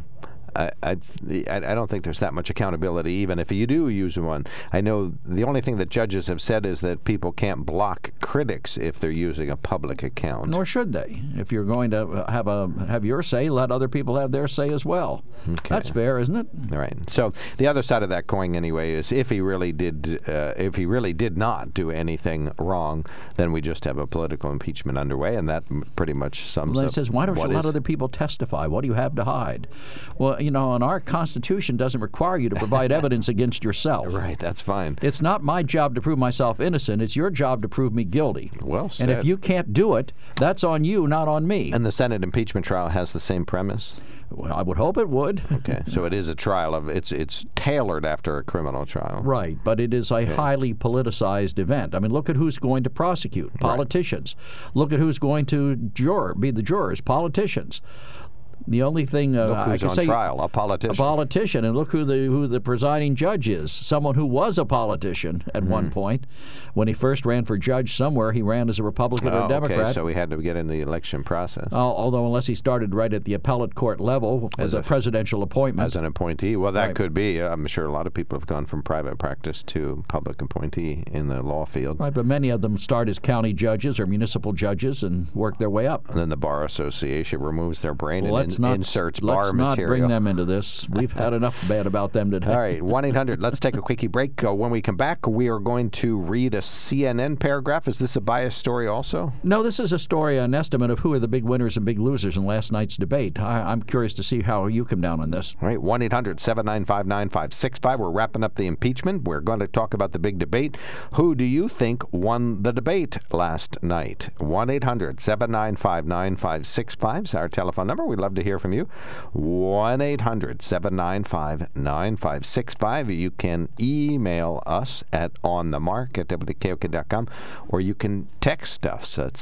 I don't think there's that much accountability, even if you do use one. I know the only thing that judges have said is that people can't block critics if they're using a public account. Nor should they. If you're going to have your say, let other people have their say as well. Okay. That's fair, isn't it? All right. So the other side of that coin, anyway, is if he really did not do anything wrong, then we just have a political impeachment underway, and that pretty much sums up. It says, why don't you let other people testify? What do you have to hide? Well, and our Constitution doesn't require you to provide evidence against yourself. Right, that's fine. It's not my job to prove myself innocent. It's your job to prove me guilty. Well said. And if you can't do it, that's on you, not on me. And the Senate impeachment trial has the same premise? Well, I would hope it would. Okay, so it is a trial of it's tailored after a criminal trial. Right, but it is a highly politicized event. I mean, look at who's going to prosecute, politicians. Right. Look at who's going to be the jurors, politicians. The only thing I can say, trial, a politician. A politician, and look who the presiding judge is. Someone who was a politician at one point. When he first ran for judge somewhere, he ran as a Republican or Democrat. Okay, so he had to get in the election process. Although unless he started right at the appellate court level as a presidential appointment. As an appointee. Well, that could be. I'm sure a lot of people have gone from private practice to public appointee in the law field. Right, but many of them start as county judges or municipal judges and work their way up. And then the Bar Association removes their brain and inserts bar material. Let's not bring them into this. We've had enough bad about them today. All right, 1-800. Let's take a quickie break. When we come back, we are going to read a CNN paragraph. Is this a biased story also? No, this is a story, an estimate of who are the big winners and big losers in last night's debate. I'm curious to see how you come down on this. All right, 1-800-795-9565. We're wrapping up the impeachment. We're going to talk about the big debate. Who do you think won the debate last night? 1-800-795-9565 is our telephone number. We'd love to hear from you. 1-800-795-9565. You can email us at onthemark@wkok.com, or you can text us at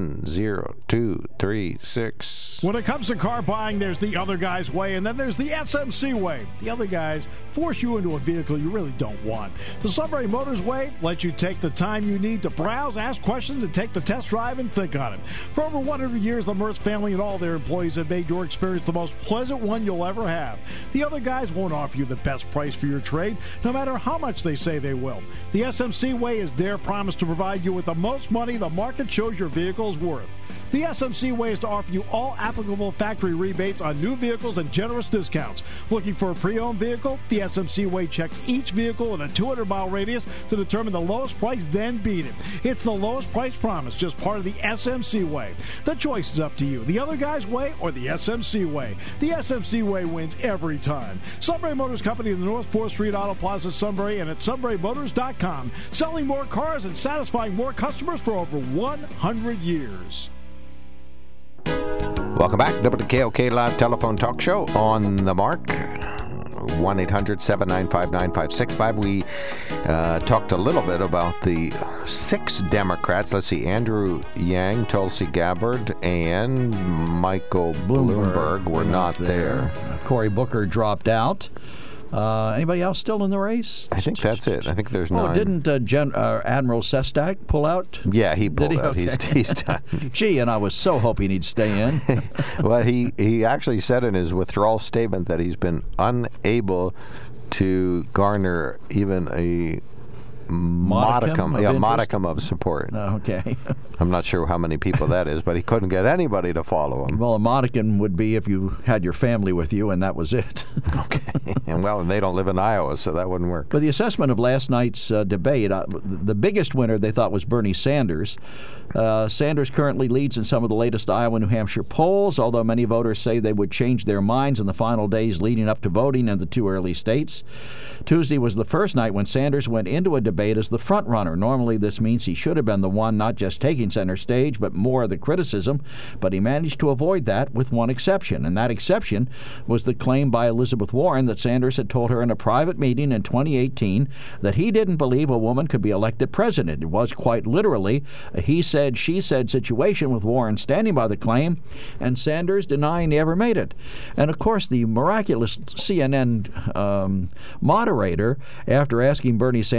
70236. When it comes to car buying, there's the other guy's way, and then there's the SMC way. The other guys force you into a vehicle you really don't want. The Sunbury Motors way lets you take the time you need to browse, ask questions, and take the test drive and think on it. For over 100 years, the Mertz family and all their employees have made your experience the most pleasant one you'll ever have. The other guys won't offer you the best price for your trade, no matter how much they say they will. The SMC way is their promise to provide you with the most money the market shows your vehicle is worth. The SMC way is to offer you all applicable factory rebates on new vehicles and generous discounts. Looking for a pre-owned vehicle? The SMC way checks each vehicle in a 200-mile radius to determine the lowest price, then beat it. It's the lowest price promise, just part of the SMC way. The choice is up to you, the other guy's way or the SMC way. The SMC way wins every time. Sunbury Motors Company in the North 4th Street Auto Plaza, Sunbury, and at sunburymotors.com, selling more cars and satisfying more customers for over 100 years. Welcome back. WKOK Live Telephone Talk Show on the Mark. 1-800-795-9565. We talked a little bit about the 6 Democrats. Let's see, Andrew Yang, Tulsi Gabbard, and Michael Bloomberg were not there. Cory Booker dropped out. Anybody else still in the race? I think that's it. I think there's 9. Oh, didn't Admiral Sestak pull out? Yeah, he pulled out. Okay. He's done. Gee, and I was so hoping he'd stay in. Well, he actually said in his withdrawal statement that he's been unable to garner even a modicum of support. Okay. I'm not sure how many people that is, but he couldn't get anybody to follow him. Well, a modicum would be if you had your family with you, and that was it. Okay. And they don't live in Iowa, so that wouldn't work. But the assessment of last night's debate, the biggest winner they thought was Bernie Sanders. Sanders currently leads in some of the latest Iowa and New Hampshire polls, although many voters say they would change their minds in the final days leading up to voting in the 2 early states. Tuesday was the first night when Sanders went into a debate as the front runner. Normally this means he should have been the one not just taking center stage, but more of the criticism. But he managed to avoid that with one exception, and that exception was the claim by Elizabeth Warren that Sanders had told her in a private meeting in 2018 that he didn't believe a woman could be elected president. It was quite literally a he said, she said situation, with Warren standing by the claim and Sanders denying he ever made it. And of course the miraculous CNN moderator, after asking Bernie Sanders about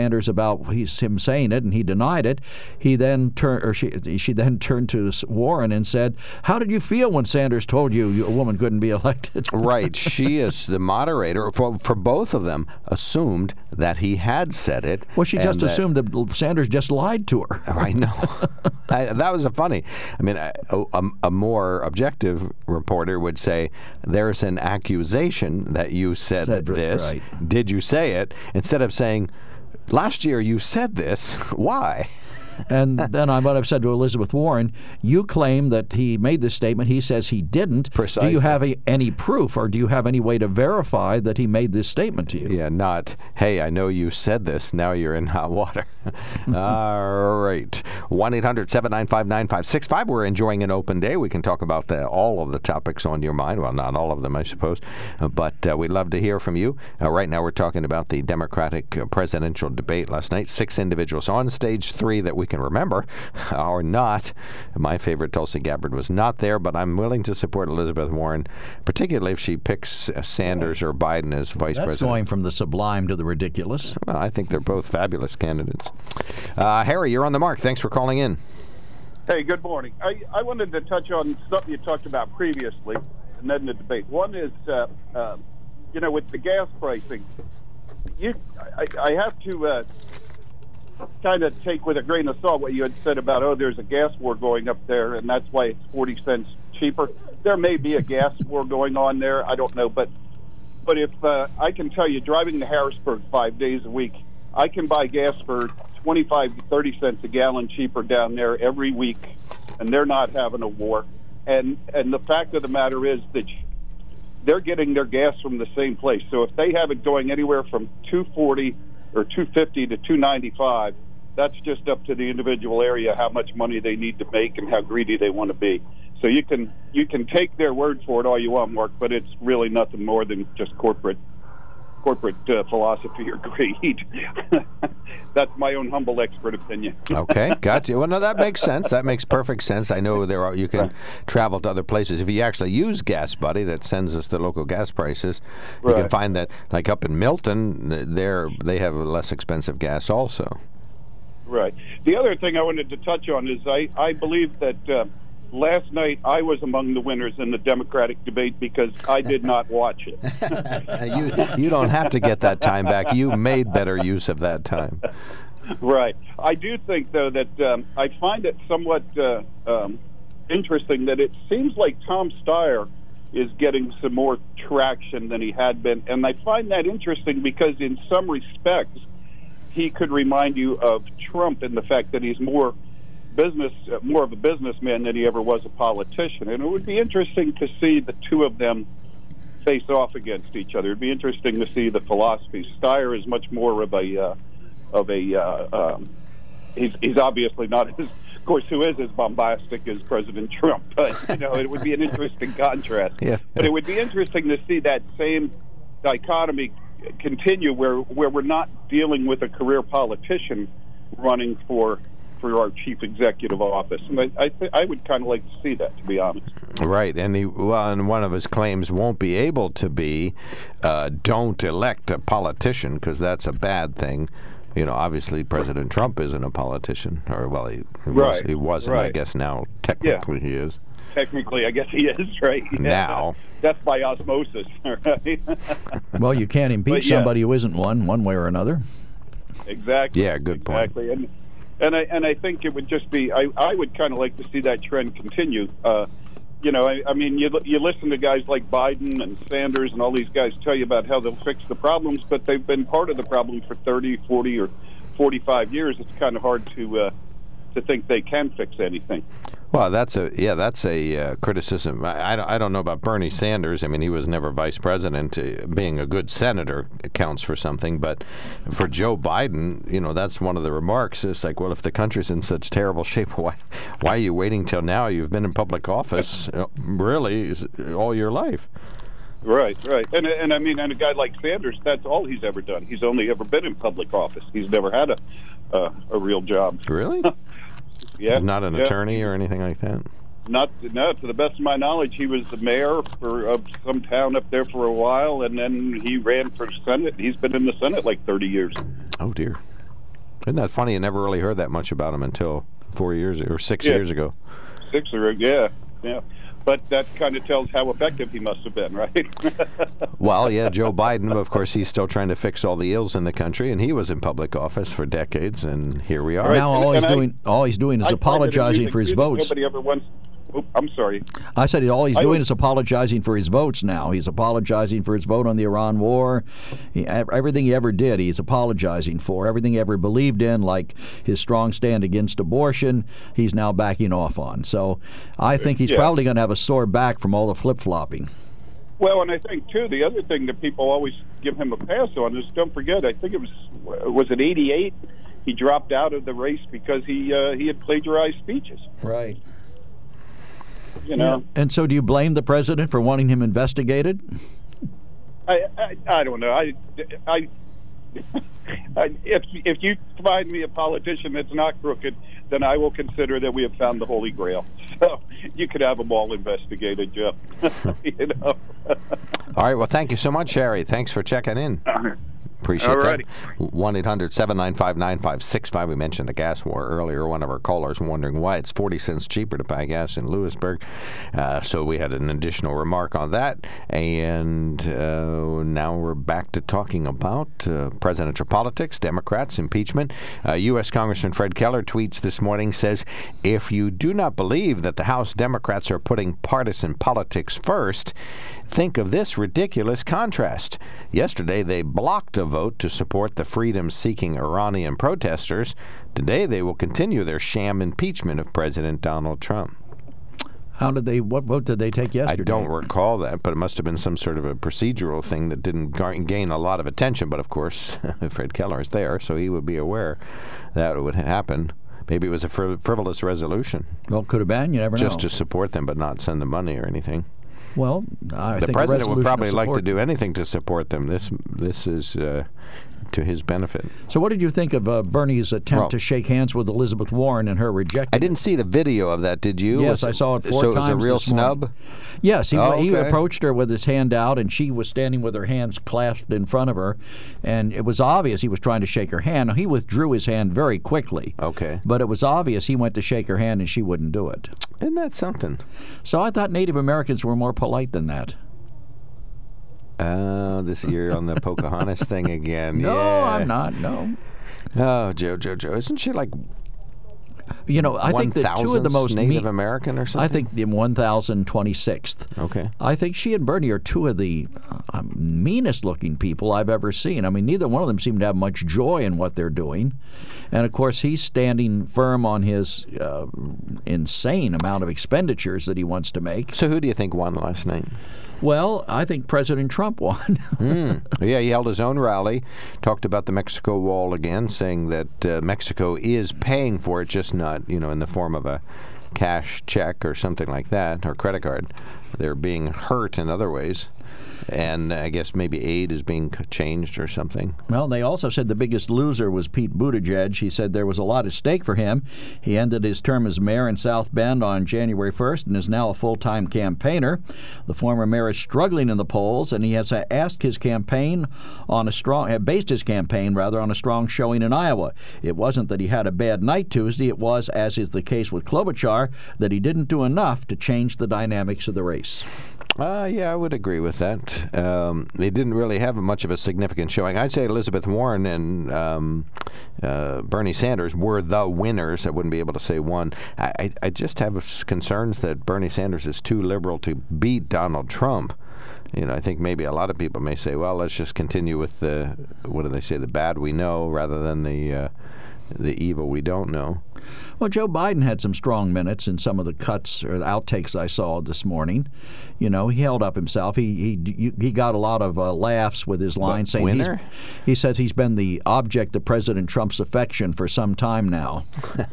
about him saying it, and he denied it, she then turned to Warren and said, "How did you feel when Sanders told you a woman couldn't be elected?" Right. She is the moderator for both of them. Assumed that he had said it. Well, she just assumed that Sanders just lied to her. I know. That was funny. I mean, a more objective reporter would say, "There's an accusation that you said this. Right. Did you say it?" Instead of saying, "Last year you said this. Why?" And then I might have said to Elizabeth Warren, "You claim that he made this statement. He says he didn't. Precisely. Do you have any proof, or do you have any way to verify that he made this statement to you?" Yeah, not, "Hey, I know you said this. Now you're in hot water." All right. 1-800-795-9565. We're enjoying an open day. We can talk about all of the topics on your mind. Well, not all of them, I suppose. But we'd love to hear from you. Right now we're talking about the Democratic presidential debate last night. 6 individuals on stage, 3 that we can remember or not. My favorite, Tulsi Gabbard, was not there, but I'm willing to support Elizabeth Warren, particularly if she picks Sanders or Biden as vice president. That's going from the sublime to the ridiculous. Well, I think they're both fabulous candidates. Harry, you're on the mark. Thanks for calling in. Hey, good morning. I wanted to touch on something you talked about previously and then the debate. One is, with the gas pricing, I have to kind of take with a grain of salt what you had said about, there's a gas war going up there, and that's why it's 40 cents cheaper. There may be a gas war going on there. I don't know. But if I can tell you, driving to Harrisburg 5 days a week, I can buy gas for 25 to 30 cents a gallon cheaper down there every week, and they're not having a war. And the fact of the matter is that they're getting their gas from the same place. So if they have it going anywhere from $2.40 or $2.50 to $2.95, that's just up to the individual area how much money they need to make and how greedy they want to be. So you can take their word for it all you want, Mark, but it's really nothing more than just corporate philosophy or greed. That's my own humble expert opinion. Okay, got you. Well, no, that makes sense. That makes perfect sense. I know you can travel to other places. If you actually use Gas Buddy, that sends us the local gas prices. You can find that, like up in Milton, they have less expensive gas also. Right. The other thing I wanted to touch on is I believe that last night I was among the winners in the Democratic debate because I did not watch it. You don't have to get that time back. You made better use of that time. Right. I do think, though, that I find it somewhat interesting that it seems like Tom Steyer is getting some more traction than he had been. And I find that interesting because in some respects he could remind you of Trump in the fact that he's more of a businessman than he ever was a politician. And it would be interesting to see the two of them face off against each other. It'd be interesting to see the philosophies. Steyer is much more of a he's obviously not as, of course, who is as bombastic as President Trump. But it would be an interesting contrast. Yeah. But it would be interesting to see that same dichotomy continue, where we're not dealing with a career politician running for our chief executive office, and I would kind of like to see that, to be honest. Right, and and one of his claims won't be able to be, don't elect a politician, because that's a bad thing. Obviously President Trump isn't a politician, or he wasn't. Right. I guess now technically he is. Technically, I guess he is, right? Yeah. Now. That's by osmosis, right? Well, you can't impeach somebody who isn't one way or another. Exactly. Yeah, good point. Exactly. And I think it would just be, I would kind of like to see that trend continue. I mean, you listen to guys like Biden and Sanders and all these guys tell you about how they'll fix the problems, but they've been part of the problem for 30, 40, or 45 years. It's kind of hard to think they can fix anything. Well, that's a criticism. I don't know about Bernie Sanders. I mean, he was never vice president. Being a good senator counts for something. But for Joe Biden, that's one of the remarks. It's like, well, if the country's in such terrible shape, why are you waiting till now? You've been in public office really all your life. Right. And I mean, and a guy like Sanders, that's all he's ever done. He's only ever been in public office. He's never had a real job. Really? Yeah. Not an attorney or anything like that? No, to the best of my knowledge, he was the mayor of some town up there for a while, and then he ran for Senate. He's been in the Senate like 30 years. Oh, dear. Isn't that funny? I never really heard that much about him until 4 years or 6 years ago. 6 years ago, yeah. But that kind of tells how effective he must have been, right? Well, yeah, Joe Biden, of course, he's still trying to fix all the ills in the country, and he was in public office for decades, and here we are. Right. Now all he's doing is apologizing for his votes. Nobody ever wants. Oh, I'm sorry. I said all he's doing is apologizing for his votes now. He's apologizing for his vote on the Iran war. Everything he ever did, he's apologizing for. Everything he ever believed in, like his strong stand against abortion, he's now backing off on. So I think he's probably going to have a sore back from all the flip-flopping. Well, and I think, too, the other thing that people always give him a pass on is, don't forget, I think it was it 88? He dropped out of the race because he had plagiarized speeches. Right. You know. Yeah. And so do you blame the president for wanting him investigated? I don't know. If you find me a politician that's not crooked, then I will consider that we have found the Holy Grail. So you could have them all investigated, Jeff. You know. All right. Well, thank you so much, Harry. Thanks for checking in. Appreciate that. 1-800-795-9565. We mentioned the gas war earlier. One of our callers wondering why it's 40 cents cheaper to buy gas in Lewisburg. So we had an additional remark on that. And now we're back to talking about presidential politics, Democrats, impeachment. U.S. Congressman Fred Keller tweets this morning, says, if you do not believe that the House Democrats are putting partisan politics first, think of this ridiculous contrast. Yesterday, they blocked a vote to support the freedom-seeking Iranian protesters. Today, they will continue their sham impeachment of President Donald Trump. What vote did they take yesterday? I don't recall that, but it must have been some sort of a procedural thing that didn't gain a lot of attention. But, of course, Fred Keller is there, so he would be aware that it would happen. Maybe it was a frivolous resolution. Well, could have been. You never know. Just to support them, but not send the money or anything. Well, the president would probably like to do anything to support them. This is to his benefit. So what did you think of Bernie's attempt to shake hands with Elizabeth Warren and her rejecting I didn't see the video of that, did you? Yes, I saw it 4 times. So it was a real snub? Yes, he approached her with his hand out, and she was standing with her hands clasped in front of her, and it was obvious he was trying to shake her hand. He withdrew his hand very quickly. Okay. But it was obvious he went to shake her hand, and she wouldn't do it. Isn't that something? So I thought Native Americans were more polite than that. This year on the Pocahontas thing again. No, yeah. I'm not. No. Oh, Joe. Isn't she like You know, I think that two of the most Native American or something? I think the 1,026th. Okay. I think she and Bernie are two of the meanest-looking people I've ever seen. I mean, neither one of them seem to have much joy in what they're doing. And, of course, he's standing firm on his insane amount of expenditures that he wants to make. So who do you think won last night? Well, I think President Trump won. Yeah, he held his own rally, talked about the Mexico wall again, saying that Mexico is paying for it, just not, in the form of a cash check or something like that, or credit card. They're being hurt in other ways. And I guess maybe aid is being changed or something. Well, they also said the biggest loser was Pete Buttigieg. He said there was a lot at stake for him. He ended his term as mayor in South Bend on January 1st and is now a full-time campaigner. The former mayor is struggling in the polls, and he has based his campaign on a strong showing in Iowa. It wasn't that he had a bad night Tuesday. It was, as is the case with Klobuchar, that he didn't do enough to change the dynamics of the race. Yeah, I would agree with that. They didn't really have much of a significant showing. I'd say Elizabeth Warren and Bernie Sanders were the winners. I wouldn't be able to say one. I just have concerns that Bernie Sanders is too liberal to beat Donald Trump. I think maybe a lot of people may say, well, let's just continue with the bad we know rather than the evil we don't know. Well, Joe Biden had some strong minutes in some of the cuts or the outtakes I saw this morning. He held up himself. He got a lot of laughs with his line saying he says he's been the object of President Trump's affection for some time now.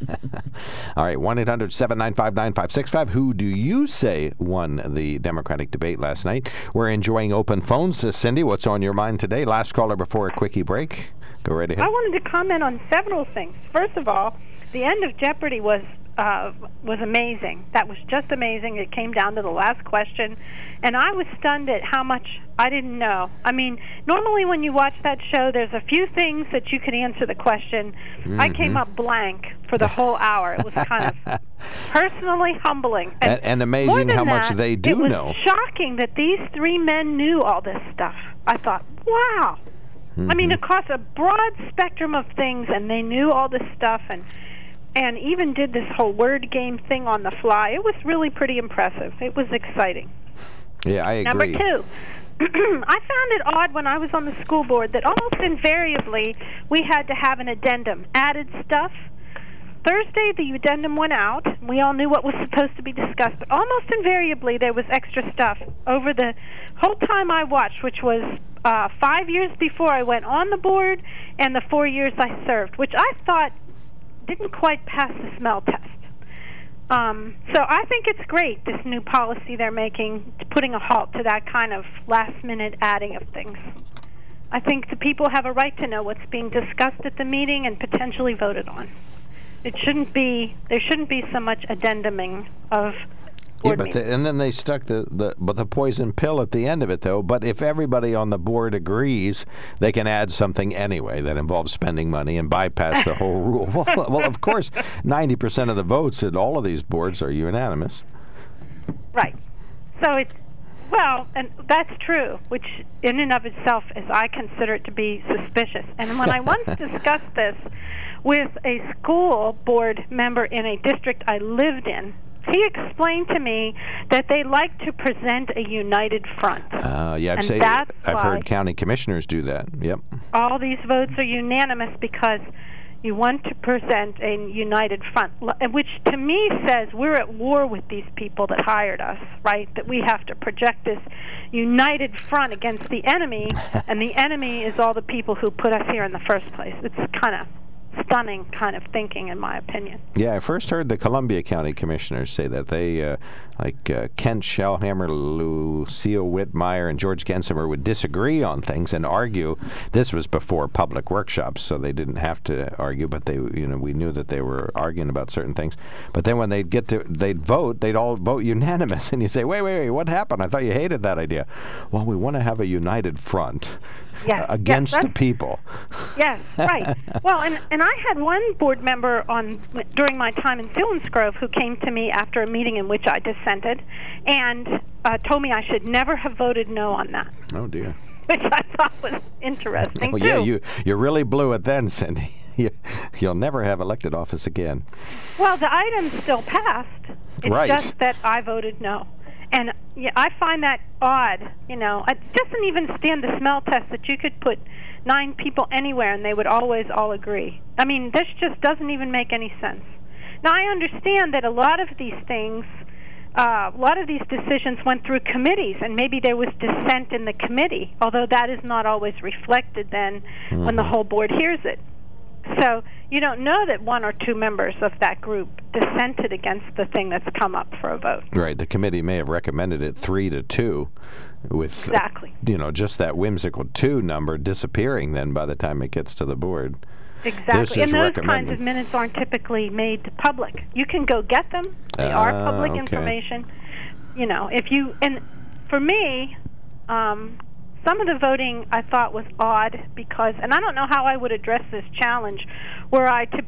All right, 1-800-795-9565. Who do you say won the Democratic debate last night? We're enjoying open phones. Cindy, what's on your mind today? Last caller before a quickie break. Go right ahead. I wanted to comment on several things. First of all, the end of Jeopardy was was amazing. That was just amazing. It came down to the last question, and I was stunned at how much I didn't know. I mean, normally when you watch that show, there's a few things that you could answer the question. I came up blank for the whole hour. It was kind of personally humbling. And amazing how much they do know. It was shocking that these three men knew all this stuff. I thought, wow. I mean, across a broad spectrum of things, and they knew all this stuff, and even did this whole word game thing on the fly. It was really pretty impressive. It was exciting. Yeah, I agree. Number two, I found it odd when I was on the school board that almost invariably we had to have an addendum, added stuff. Thursday, the addendum went out. We all knew what was supposed to be discussed, but almost invariably there was extra stuff over the whole time I watched, which was 5 years before I went on the board and the 4 years I served, which I thought didn't quite pass the smell test. So I think it's great, this new policy they're making, putting a halt to that kind of last-minute adding of things. I think the people have a right to know what's being discussed at the meeting and potentially voted on. There shouldn't be so much addenduming of board meetings. And then they stuck the poison pill at the end of it, though. But if everybody on the board agrees, they can add something anyway that involves spending money and bypass the whole rule. Well, of course, 90% of the votes at all of these boards are unanimous. Right. So and that's true, which in and of itself is, I consider it to be suspicious. And when I once discussed this with a school board member in a district I lived in, he explained to me that they like to present a united front. I've heard county commissioners do that. Yep. All these votes are unanimous because you want to present a united front, which to me says we're at war with these people that hired us, right? That we have to project this united front against the enemy, and the enemy is all the people who put us here in the first place. It's kind of stunning kind of thinking, in my opinion. Yeah, I first heard the Columbia County Commissioners say that. They, Kent Shellhammer, Lucille Whitmire, and George Gensimer would disagree on things and argue. This was before public workshops, so they didn't have to argue, but we knew that they were arguing about certain things. But then when they'd vote, they'd all vote unanimous. And you say, wait, what happened? I thought you hated that idea. Well, we want to have a united front. Against the people. Yes, right. Well, and I had one board member during my time in Selinsgrove who came to me after a meeting in which I dissented and told me I should never have voted no on that. Oh, dear. Which I thought was interesting, too. Yeah, you really blew it then, Cindy. You'll never have elected office again. Well, the item still passed. It's just that I voted no. And I find that odd. It doesn't even stand the smell test that you could put 9 people anywhere and they would always all agree. I mean, this just doesn't even make any sense. Now, I understand that a lot of these things, a lot of these decisions went through committees, and maybe there was dissent in the committee, although that is not always reflected then when the whole board hears it. So you don't know that 1 or 2 members of that group dissented against the thing that's come up for a vote. Right. The committee may have recommended it 3-2 with, just that whimsical 2 number disappearing then by the time it gets to the board. Exactly. And those kinds of minutes aren't typically made public. You can go get them. They are public information. And for me, some of the voting I thought was odd because, and I don't know how I would address this challenge, were I to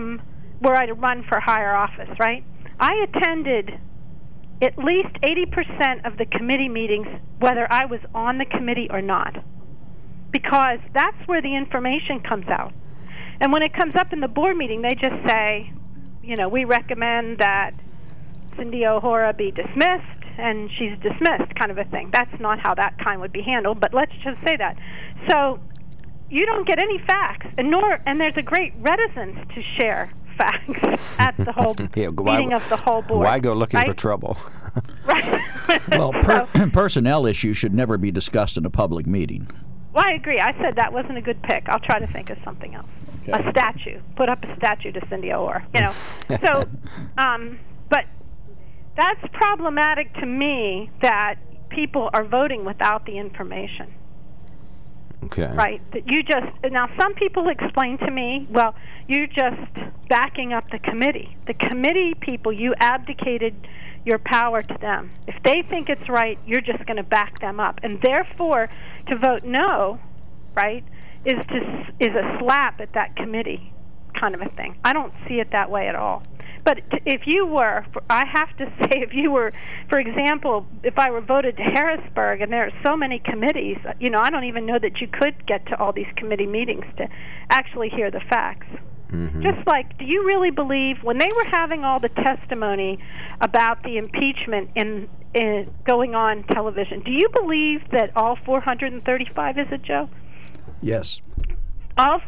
run for higher office, right? I attended at least 80% of the committee meetings, whether I was on the committee or not, because that's where the information comes out. And when it comes up in the board meeting, they just say, we recommend that Cindy O'Hora be dismissed, and she's dismissed, kind of a thing. That's not how that kind would be handled, but let's just say that. So you don't get any facts, and there's a great reticence to share facts at the whole meeting of the whole board. Why go looking for trouble? Right. Well, personnel issues should never be discussed in a public meeting. Well, I agree. I said that wasn't a good pick. I'll try to think of something else. Okay. A statue. Put up a statue to Cindy O'Hora. So, but that's problematic to me that people are voting without the information. Okay. Right. That you just now. Some people explain to me, well, you're just backing up the committee. The committee people, you abdicated your power to them. If they think it's right, you're just going to back them up, and therefore, to vote no, right, is a slap at that committee, kind of a thing. I don't see it that way at all. But if you were, I have to say, if you were, for example, if I were voted to Harrisburg, and there are so many committees, I don't even know that you could get to all these committee meetings to actually hear the facts. Mm-hmm. Just like, do you really believe, when they were having all the testimony about the impeachment in going on television, do you believe that all 435, is it, Joe? Yes. All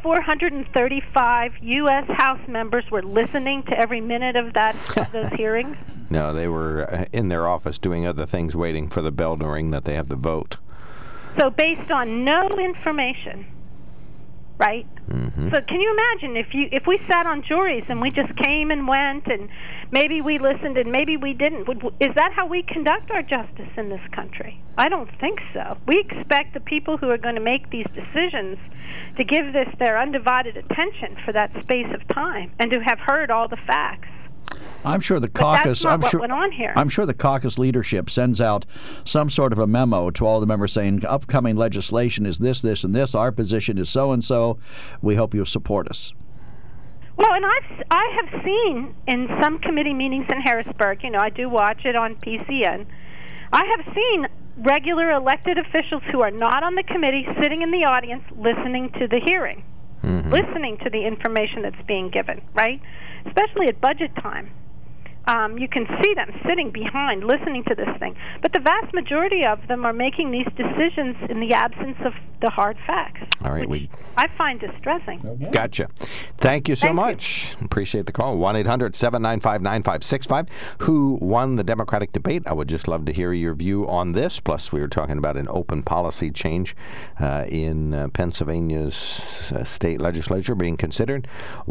435 U.S. House members were listening to every minute of those hearings? No, they were in their office doing other things, waiting for the bell to ring that they have to vote. So based on no information, right? Mm-hmm. So can you imagine if we sat on juries and we just came and went, and maybe we listened and maybe we didn't? Is that how we conduct our justice in this country? I don't think so. We expect the people who are going to make these decisions to give this their undivided attention for that space of time and to have heard all the facts. I'm sure the caucus. What went on here. I'm sure the caucus leadership sends out some sort of a memo to all the members saying, "Upcoming legislation is this, this, and this. Our position is so and so. We hope you'll support us." Well, and I have seen in some committee meetings in Harrisburg. I do watch it on PCN. I have seen regular elected officials who are not on the committee sitting in the audience listening to the hearing, listening to the information that's being given, right? Especially at budget time. You can see them sitting behind, listening to this thing. But the vast majority of them are making these decisions in the absence of the hard facts. All right, I find distressing. Okay. Gotcha. Thank you so much. Appreciate the call. 1-800-795-9565. Who won the Democratic debate? I would just love to hear your view on this. Plus, we were talking about an open policy change in Pennsylvania's state legislature being considered.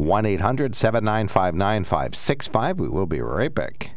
1-800-795-9565. We will be right back.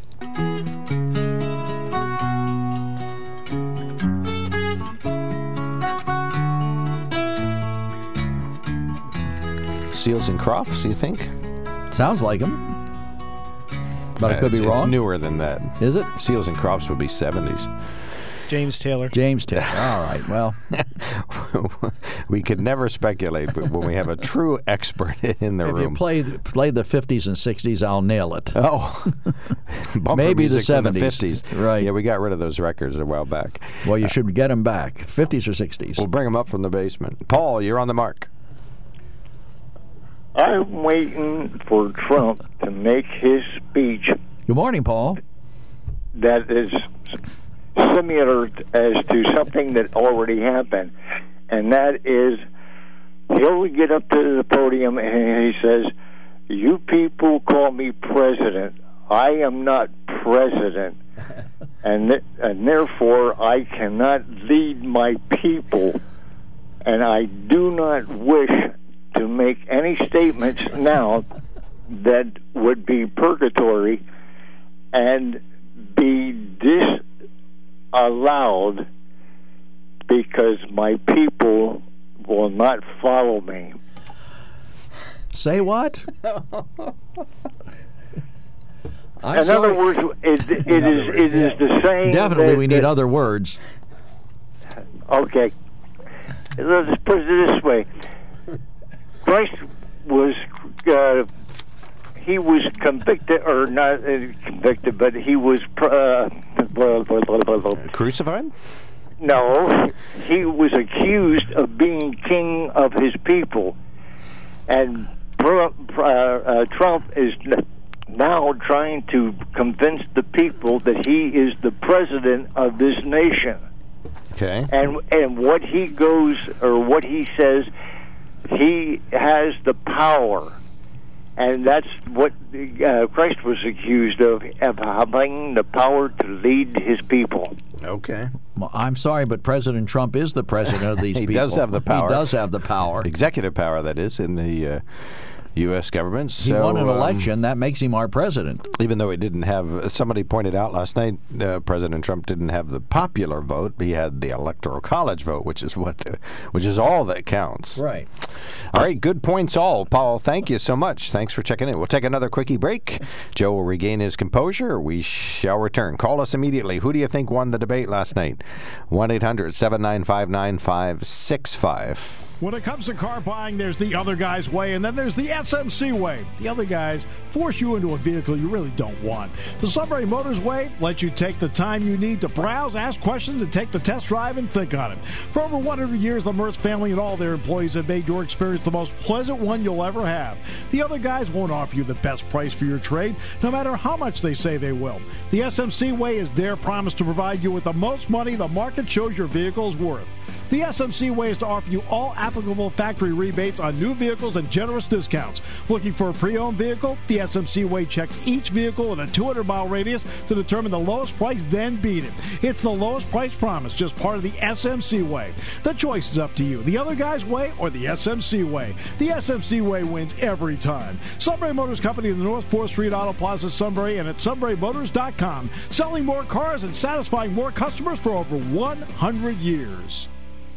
Seals and Crofts, you think? Sounds like them. But I could be wrong. It's newer than that. Is it? Seals and Crofts would be 70s. James Taylor. All right. Well, we could never speculate, but when we have a true expert in the room. If you play the 50s and 60s, I'll nail it. Oh. Maybe the 70s. From the 50s. Right. Yeah, we got rid of those records a while back. Well, you should get them back. 50s or 60s. We'll bring them up from the basement. Paul, you're on the mark. I'm waiting for Trump to make his speech. Good morning, Paul. That is similar as to something that already happened, and that is he'll get up to the podium and he says, "You people call me president. I am not president, and therefore I cannot lead my people, and I do not wish to make any statements now that would be purgatory and be disallowed because my people will not follow me." Say what? In other words, it is the same. Definitely, we need other words. Okay. Let's put it this way. Christ was he was convicted, or not convicted, but he was crucified? No, he was accused of being king of his people, and Trump is now trying to convince the people that he is the president of this nation. Okay. And what he goes, or what he says, he has the power, and that's what Christ was accused of having the power to lead his people. Okay. Well, I'm sorry, but President Trump is the president of these people. He does have the power. He does have the power. Executive power, that is, in the U.S. government. He won an election. That makes him our president. Even though he didn't have, somebody pointed out last night, President Trump didn't have the popular vote. He had the Electoral College vote, which is all that counts. Right. All right. Good points all. Paul, thank you so much. Thanks for checking in. We'll take another quickie break. Joe will regain his composure. We shall return. Call us immediately. Who do you think won the debate last night? 1-800-795-9565. When it comes to car buying, there's the other guy's way, and then there's the SMC way. The other guys force you into a vehicle you really don't want. The Sunbury Motors way lets you take the time you need to browse, ask questions, and take the test drive and think on it. For over 100 years, the Mertz family and all their employees have made your experience the most pleasant one you'll ever have. The other guys won't offer you the best price for your trade, no matter how much they say they will. The SMC way is their promise to provide you with the most money the market shows your vehicle is worth. The SMC way is to offer you all applicable factory rebates on new vehicles and generous discounts. Looking for a pre-owned vehicle? The SMC way checks each vehicle in a 200-mile radius to determine the lowest price, then beat it. It's the lowest price promise, just part of the SMC way. The choice is up to you, the other guy's way or the SMC way. The SMC way wins every time. Sunbury Motors Company in the North 4th Street Auto Plaza, Sunbury, and at sunburymotors.com. Selling more cars and satisfying more customers for over 100 years.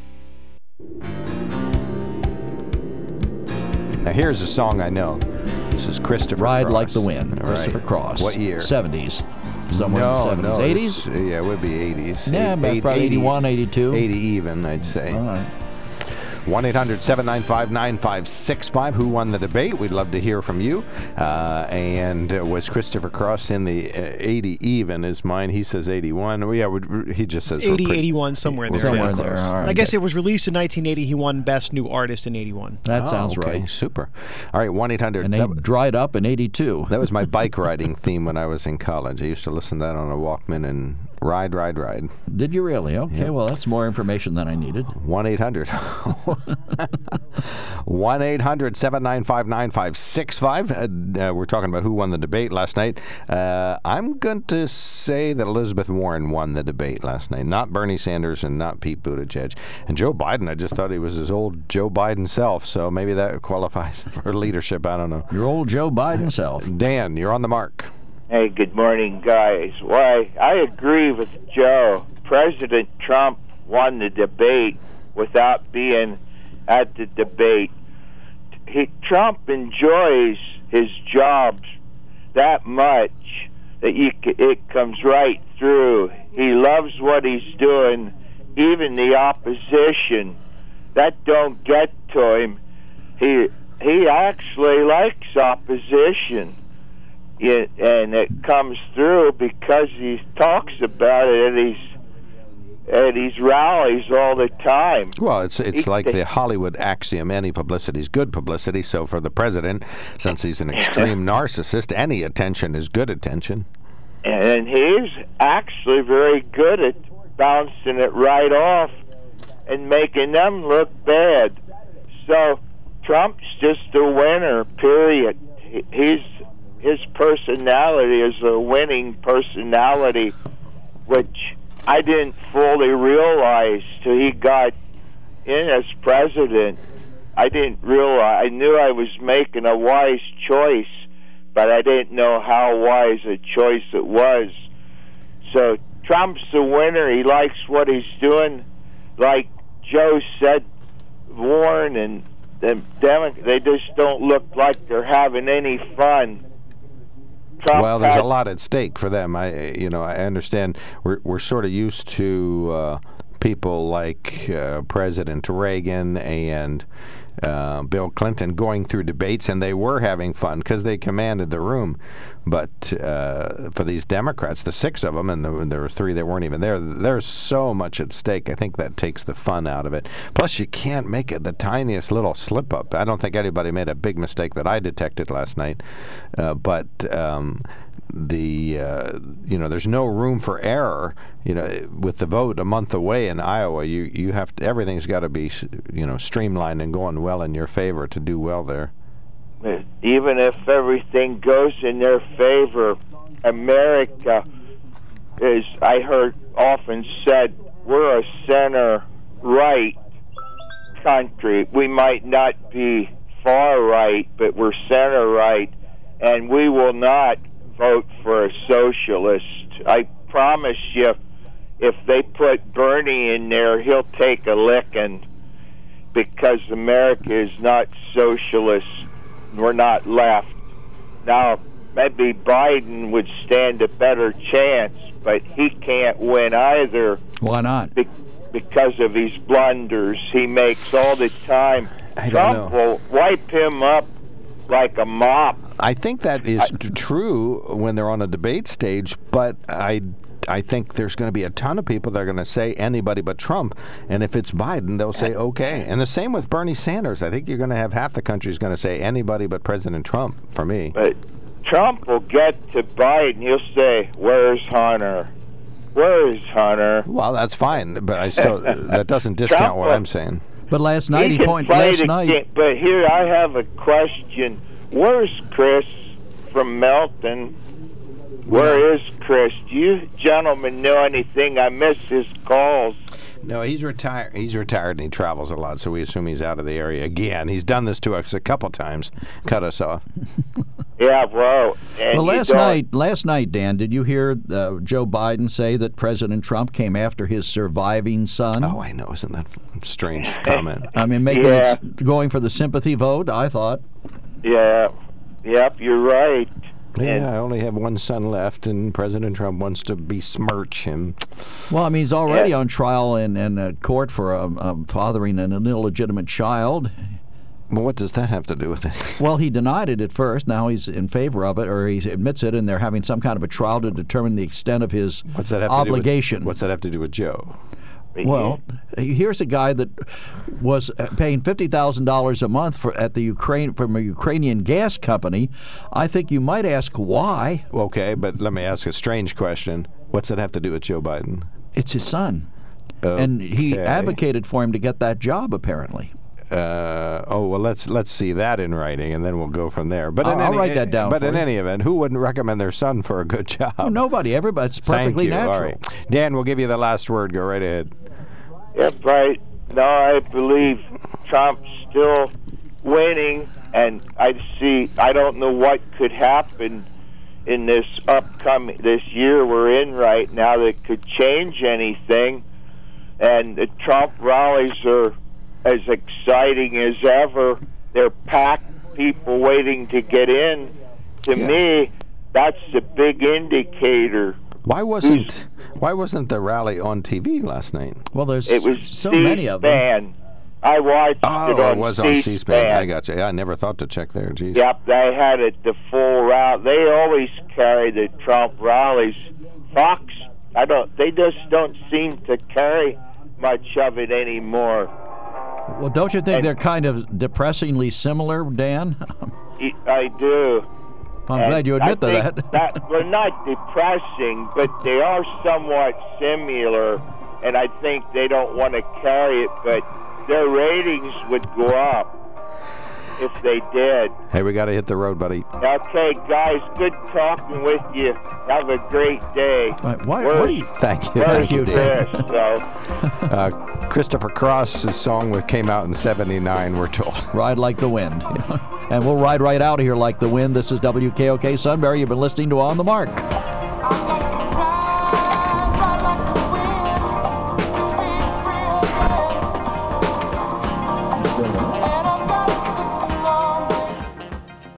Now here's a song I know. This is Christopher Ride Cross. Like the Wind, Christopher Cross. What year? 70s. Somewhere in the 70s. 80s? Yeah, it would be 80s. Yeah, probably 81, 82. 80 even, I'd say. All right. 1-800-795-9565. Who won the debate? We'd love to hear from you. And was Christopher Cross in the 80 even is mine? He says 81. Well, yeah, he just says 80, 81, somewhere there. Somewhere there. All right. I guess it was released in 1980. He won Best New Artist in 81. That sounds right. Super. All right, 1-800. And they dried up in 82. That was my bike riding theme when I was in college. I used to listen to that on a Walkman and ride. Did you really? Okay, yeah. Well, that's more information than I needed. 1-800. 1-800-795-9565. We're talking about who won the debate last night. I'm going to say that Elizabeth Warren won the debate last night, not Bernie Sanders and not Pete Buttigieg. And Joe Biden, I just thought he was his old Joe Biden self, so maybe that qualifies for leadership. I don't know. Your old Joe Biden self. Dan, you're on the mark. Hey, good morning, guys. Why, I agree with Joe. President Trump won the debate without being at the debate. Trump enjoys his job that much that it comes right through. He loves what he's doing, even the opposition. That don't get to him. He actually likes opposition. And it comes through because he talks about it at his rallies all the time. Well, it's like the Hollywood axiom: any publicity is good publicity. So for the president, since he's an extreme narcissist, any attention is good attention. And he's actually very good at bouncing it right off and making them look bad. So Trump's just a winner, period. His personality is a winning personality, which I didn't fully realize till he got in as president. I didn't realize. I knew I was making a wise choice, but I didn't know how wise a choice it was. So Trump's the winner. He likes what he's doing. Like Joe said, Warren and the Democrats, they just don't look like they're having any fun. Well, there's a lot at stake for them. I understand. We're sort of used to people like President Reagan and Bill Clinton going through debates, and they were having fun because they commanded the room. But for these Democrats, the 6 of them, and there were 3 that weren't even there, there's so much at stake. I think that takes the fun out of it. Plus, you can't make it the tiniest little slip-up. I don't think anybody made a big mistake that I detected last night. But there's no room for error. With the vote a month away in Iowa, you have to, everything's got to be streamlined and going well in your favor to do well there. Even if everything goes in their favor, America is, I heard often said, we're a center-right country. We might not be far right, but we're center right, and we will not vote for a socialist. I promise you, if they put Bernie in there, he'll take a licking, because America is not socialist. We're not left. Now, maybe Biden would stand a better chance, but he can't win either. Why not? Because of his blunders he makes all the time. Trump will wipe him up like a mop. I think that is true when they're on a debate stage, but I think there's going to be a ton of people that are going to say anybody but Trump, and if it's Biden, they'll say okay. And the same with Bernie Sanders. I think you're going to have half the country is going to say anybody but President Trump, for me. But Trump will get to Biden. He'll say, "Where's Hunter? Where is Hunter?" Well, that's fine, but I still that doesn't discount what I'm saying. But last night he pointed. Last night. But here I have a question. Where's Chris from Melton? Where is Chris? Do you gentlemen know anything? I miss his calls. No, he's retired. He's retired and he travels a lot, so we assume he's out of the area again. He's done this to us a couple times, cut us off. Yeah, well. Well, last night, Dan, did you hear Joe Biden say that President Trump came after his surviving son? Oh, I know. Isn't that a strange comment? I mean, going for the sympathy vote, I thought. Yeah. Yep, you're right. Yeah, I only have one son left, and President Trump wants to besmirch him. Well, I mean, he's already on trial in court for fathering an illegitimate child. Well, what does that have to do with it? Well, he denied it at first. Now he's in favor of it, or he admits it, and they're having some kind of a trial to determine the extent of his obligation. What's that have to do with Joe? Well, here's a guy that was paying $50,000 a month from a Ukrainian gas company. I think you might ask why. Okay, but let me ask a strange question. What's that have to do with Joe Biden? It's his son. Okay. And he advocated for him to get that job, apparently. Well, let's see that in writing, and then we'll go from there. But I'll write that down. But in any event, who wouldn't recommend their son for a good job? Oh, nobody. Everybody. It's perfectly natural. All right. Dan, we'll give you the last word. Go right ahead. Yep, right. No, I believe Trump's still winning, and I don't know what could happen in this year we're in right now that could change anything. And the Trump rallies are as exciting as ever. They're packed, people waiting to get in. To me, that's a big indicator. Why wasn't the rally on TV last night? Well, there's so C-SPAN. many of them. I watched it on it was on C-SPAN. I got you. I never thought to check there. Jeez. Yep, they had it the full route. They always carry the Trump rallies. Fox, they just don't seem to carry much of it anymore. Well, don't you think they're kind of depressingly similar, Dan? I do. I'm glad you admit that. They're not depressing, but they are somewhat similar, and I think they don't want to carry it, but their ratings would go up if they did. Hey, we got to hit the road, buddy. Okay, guys, good talking with you. Have a great day. Thank you, Dan. Christopher Cross's song came out in '79, we're told. Ride like the wind. And we'll ride right out of here like the wind. This is WKOK Sunbury. You've been listening to On the Mark.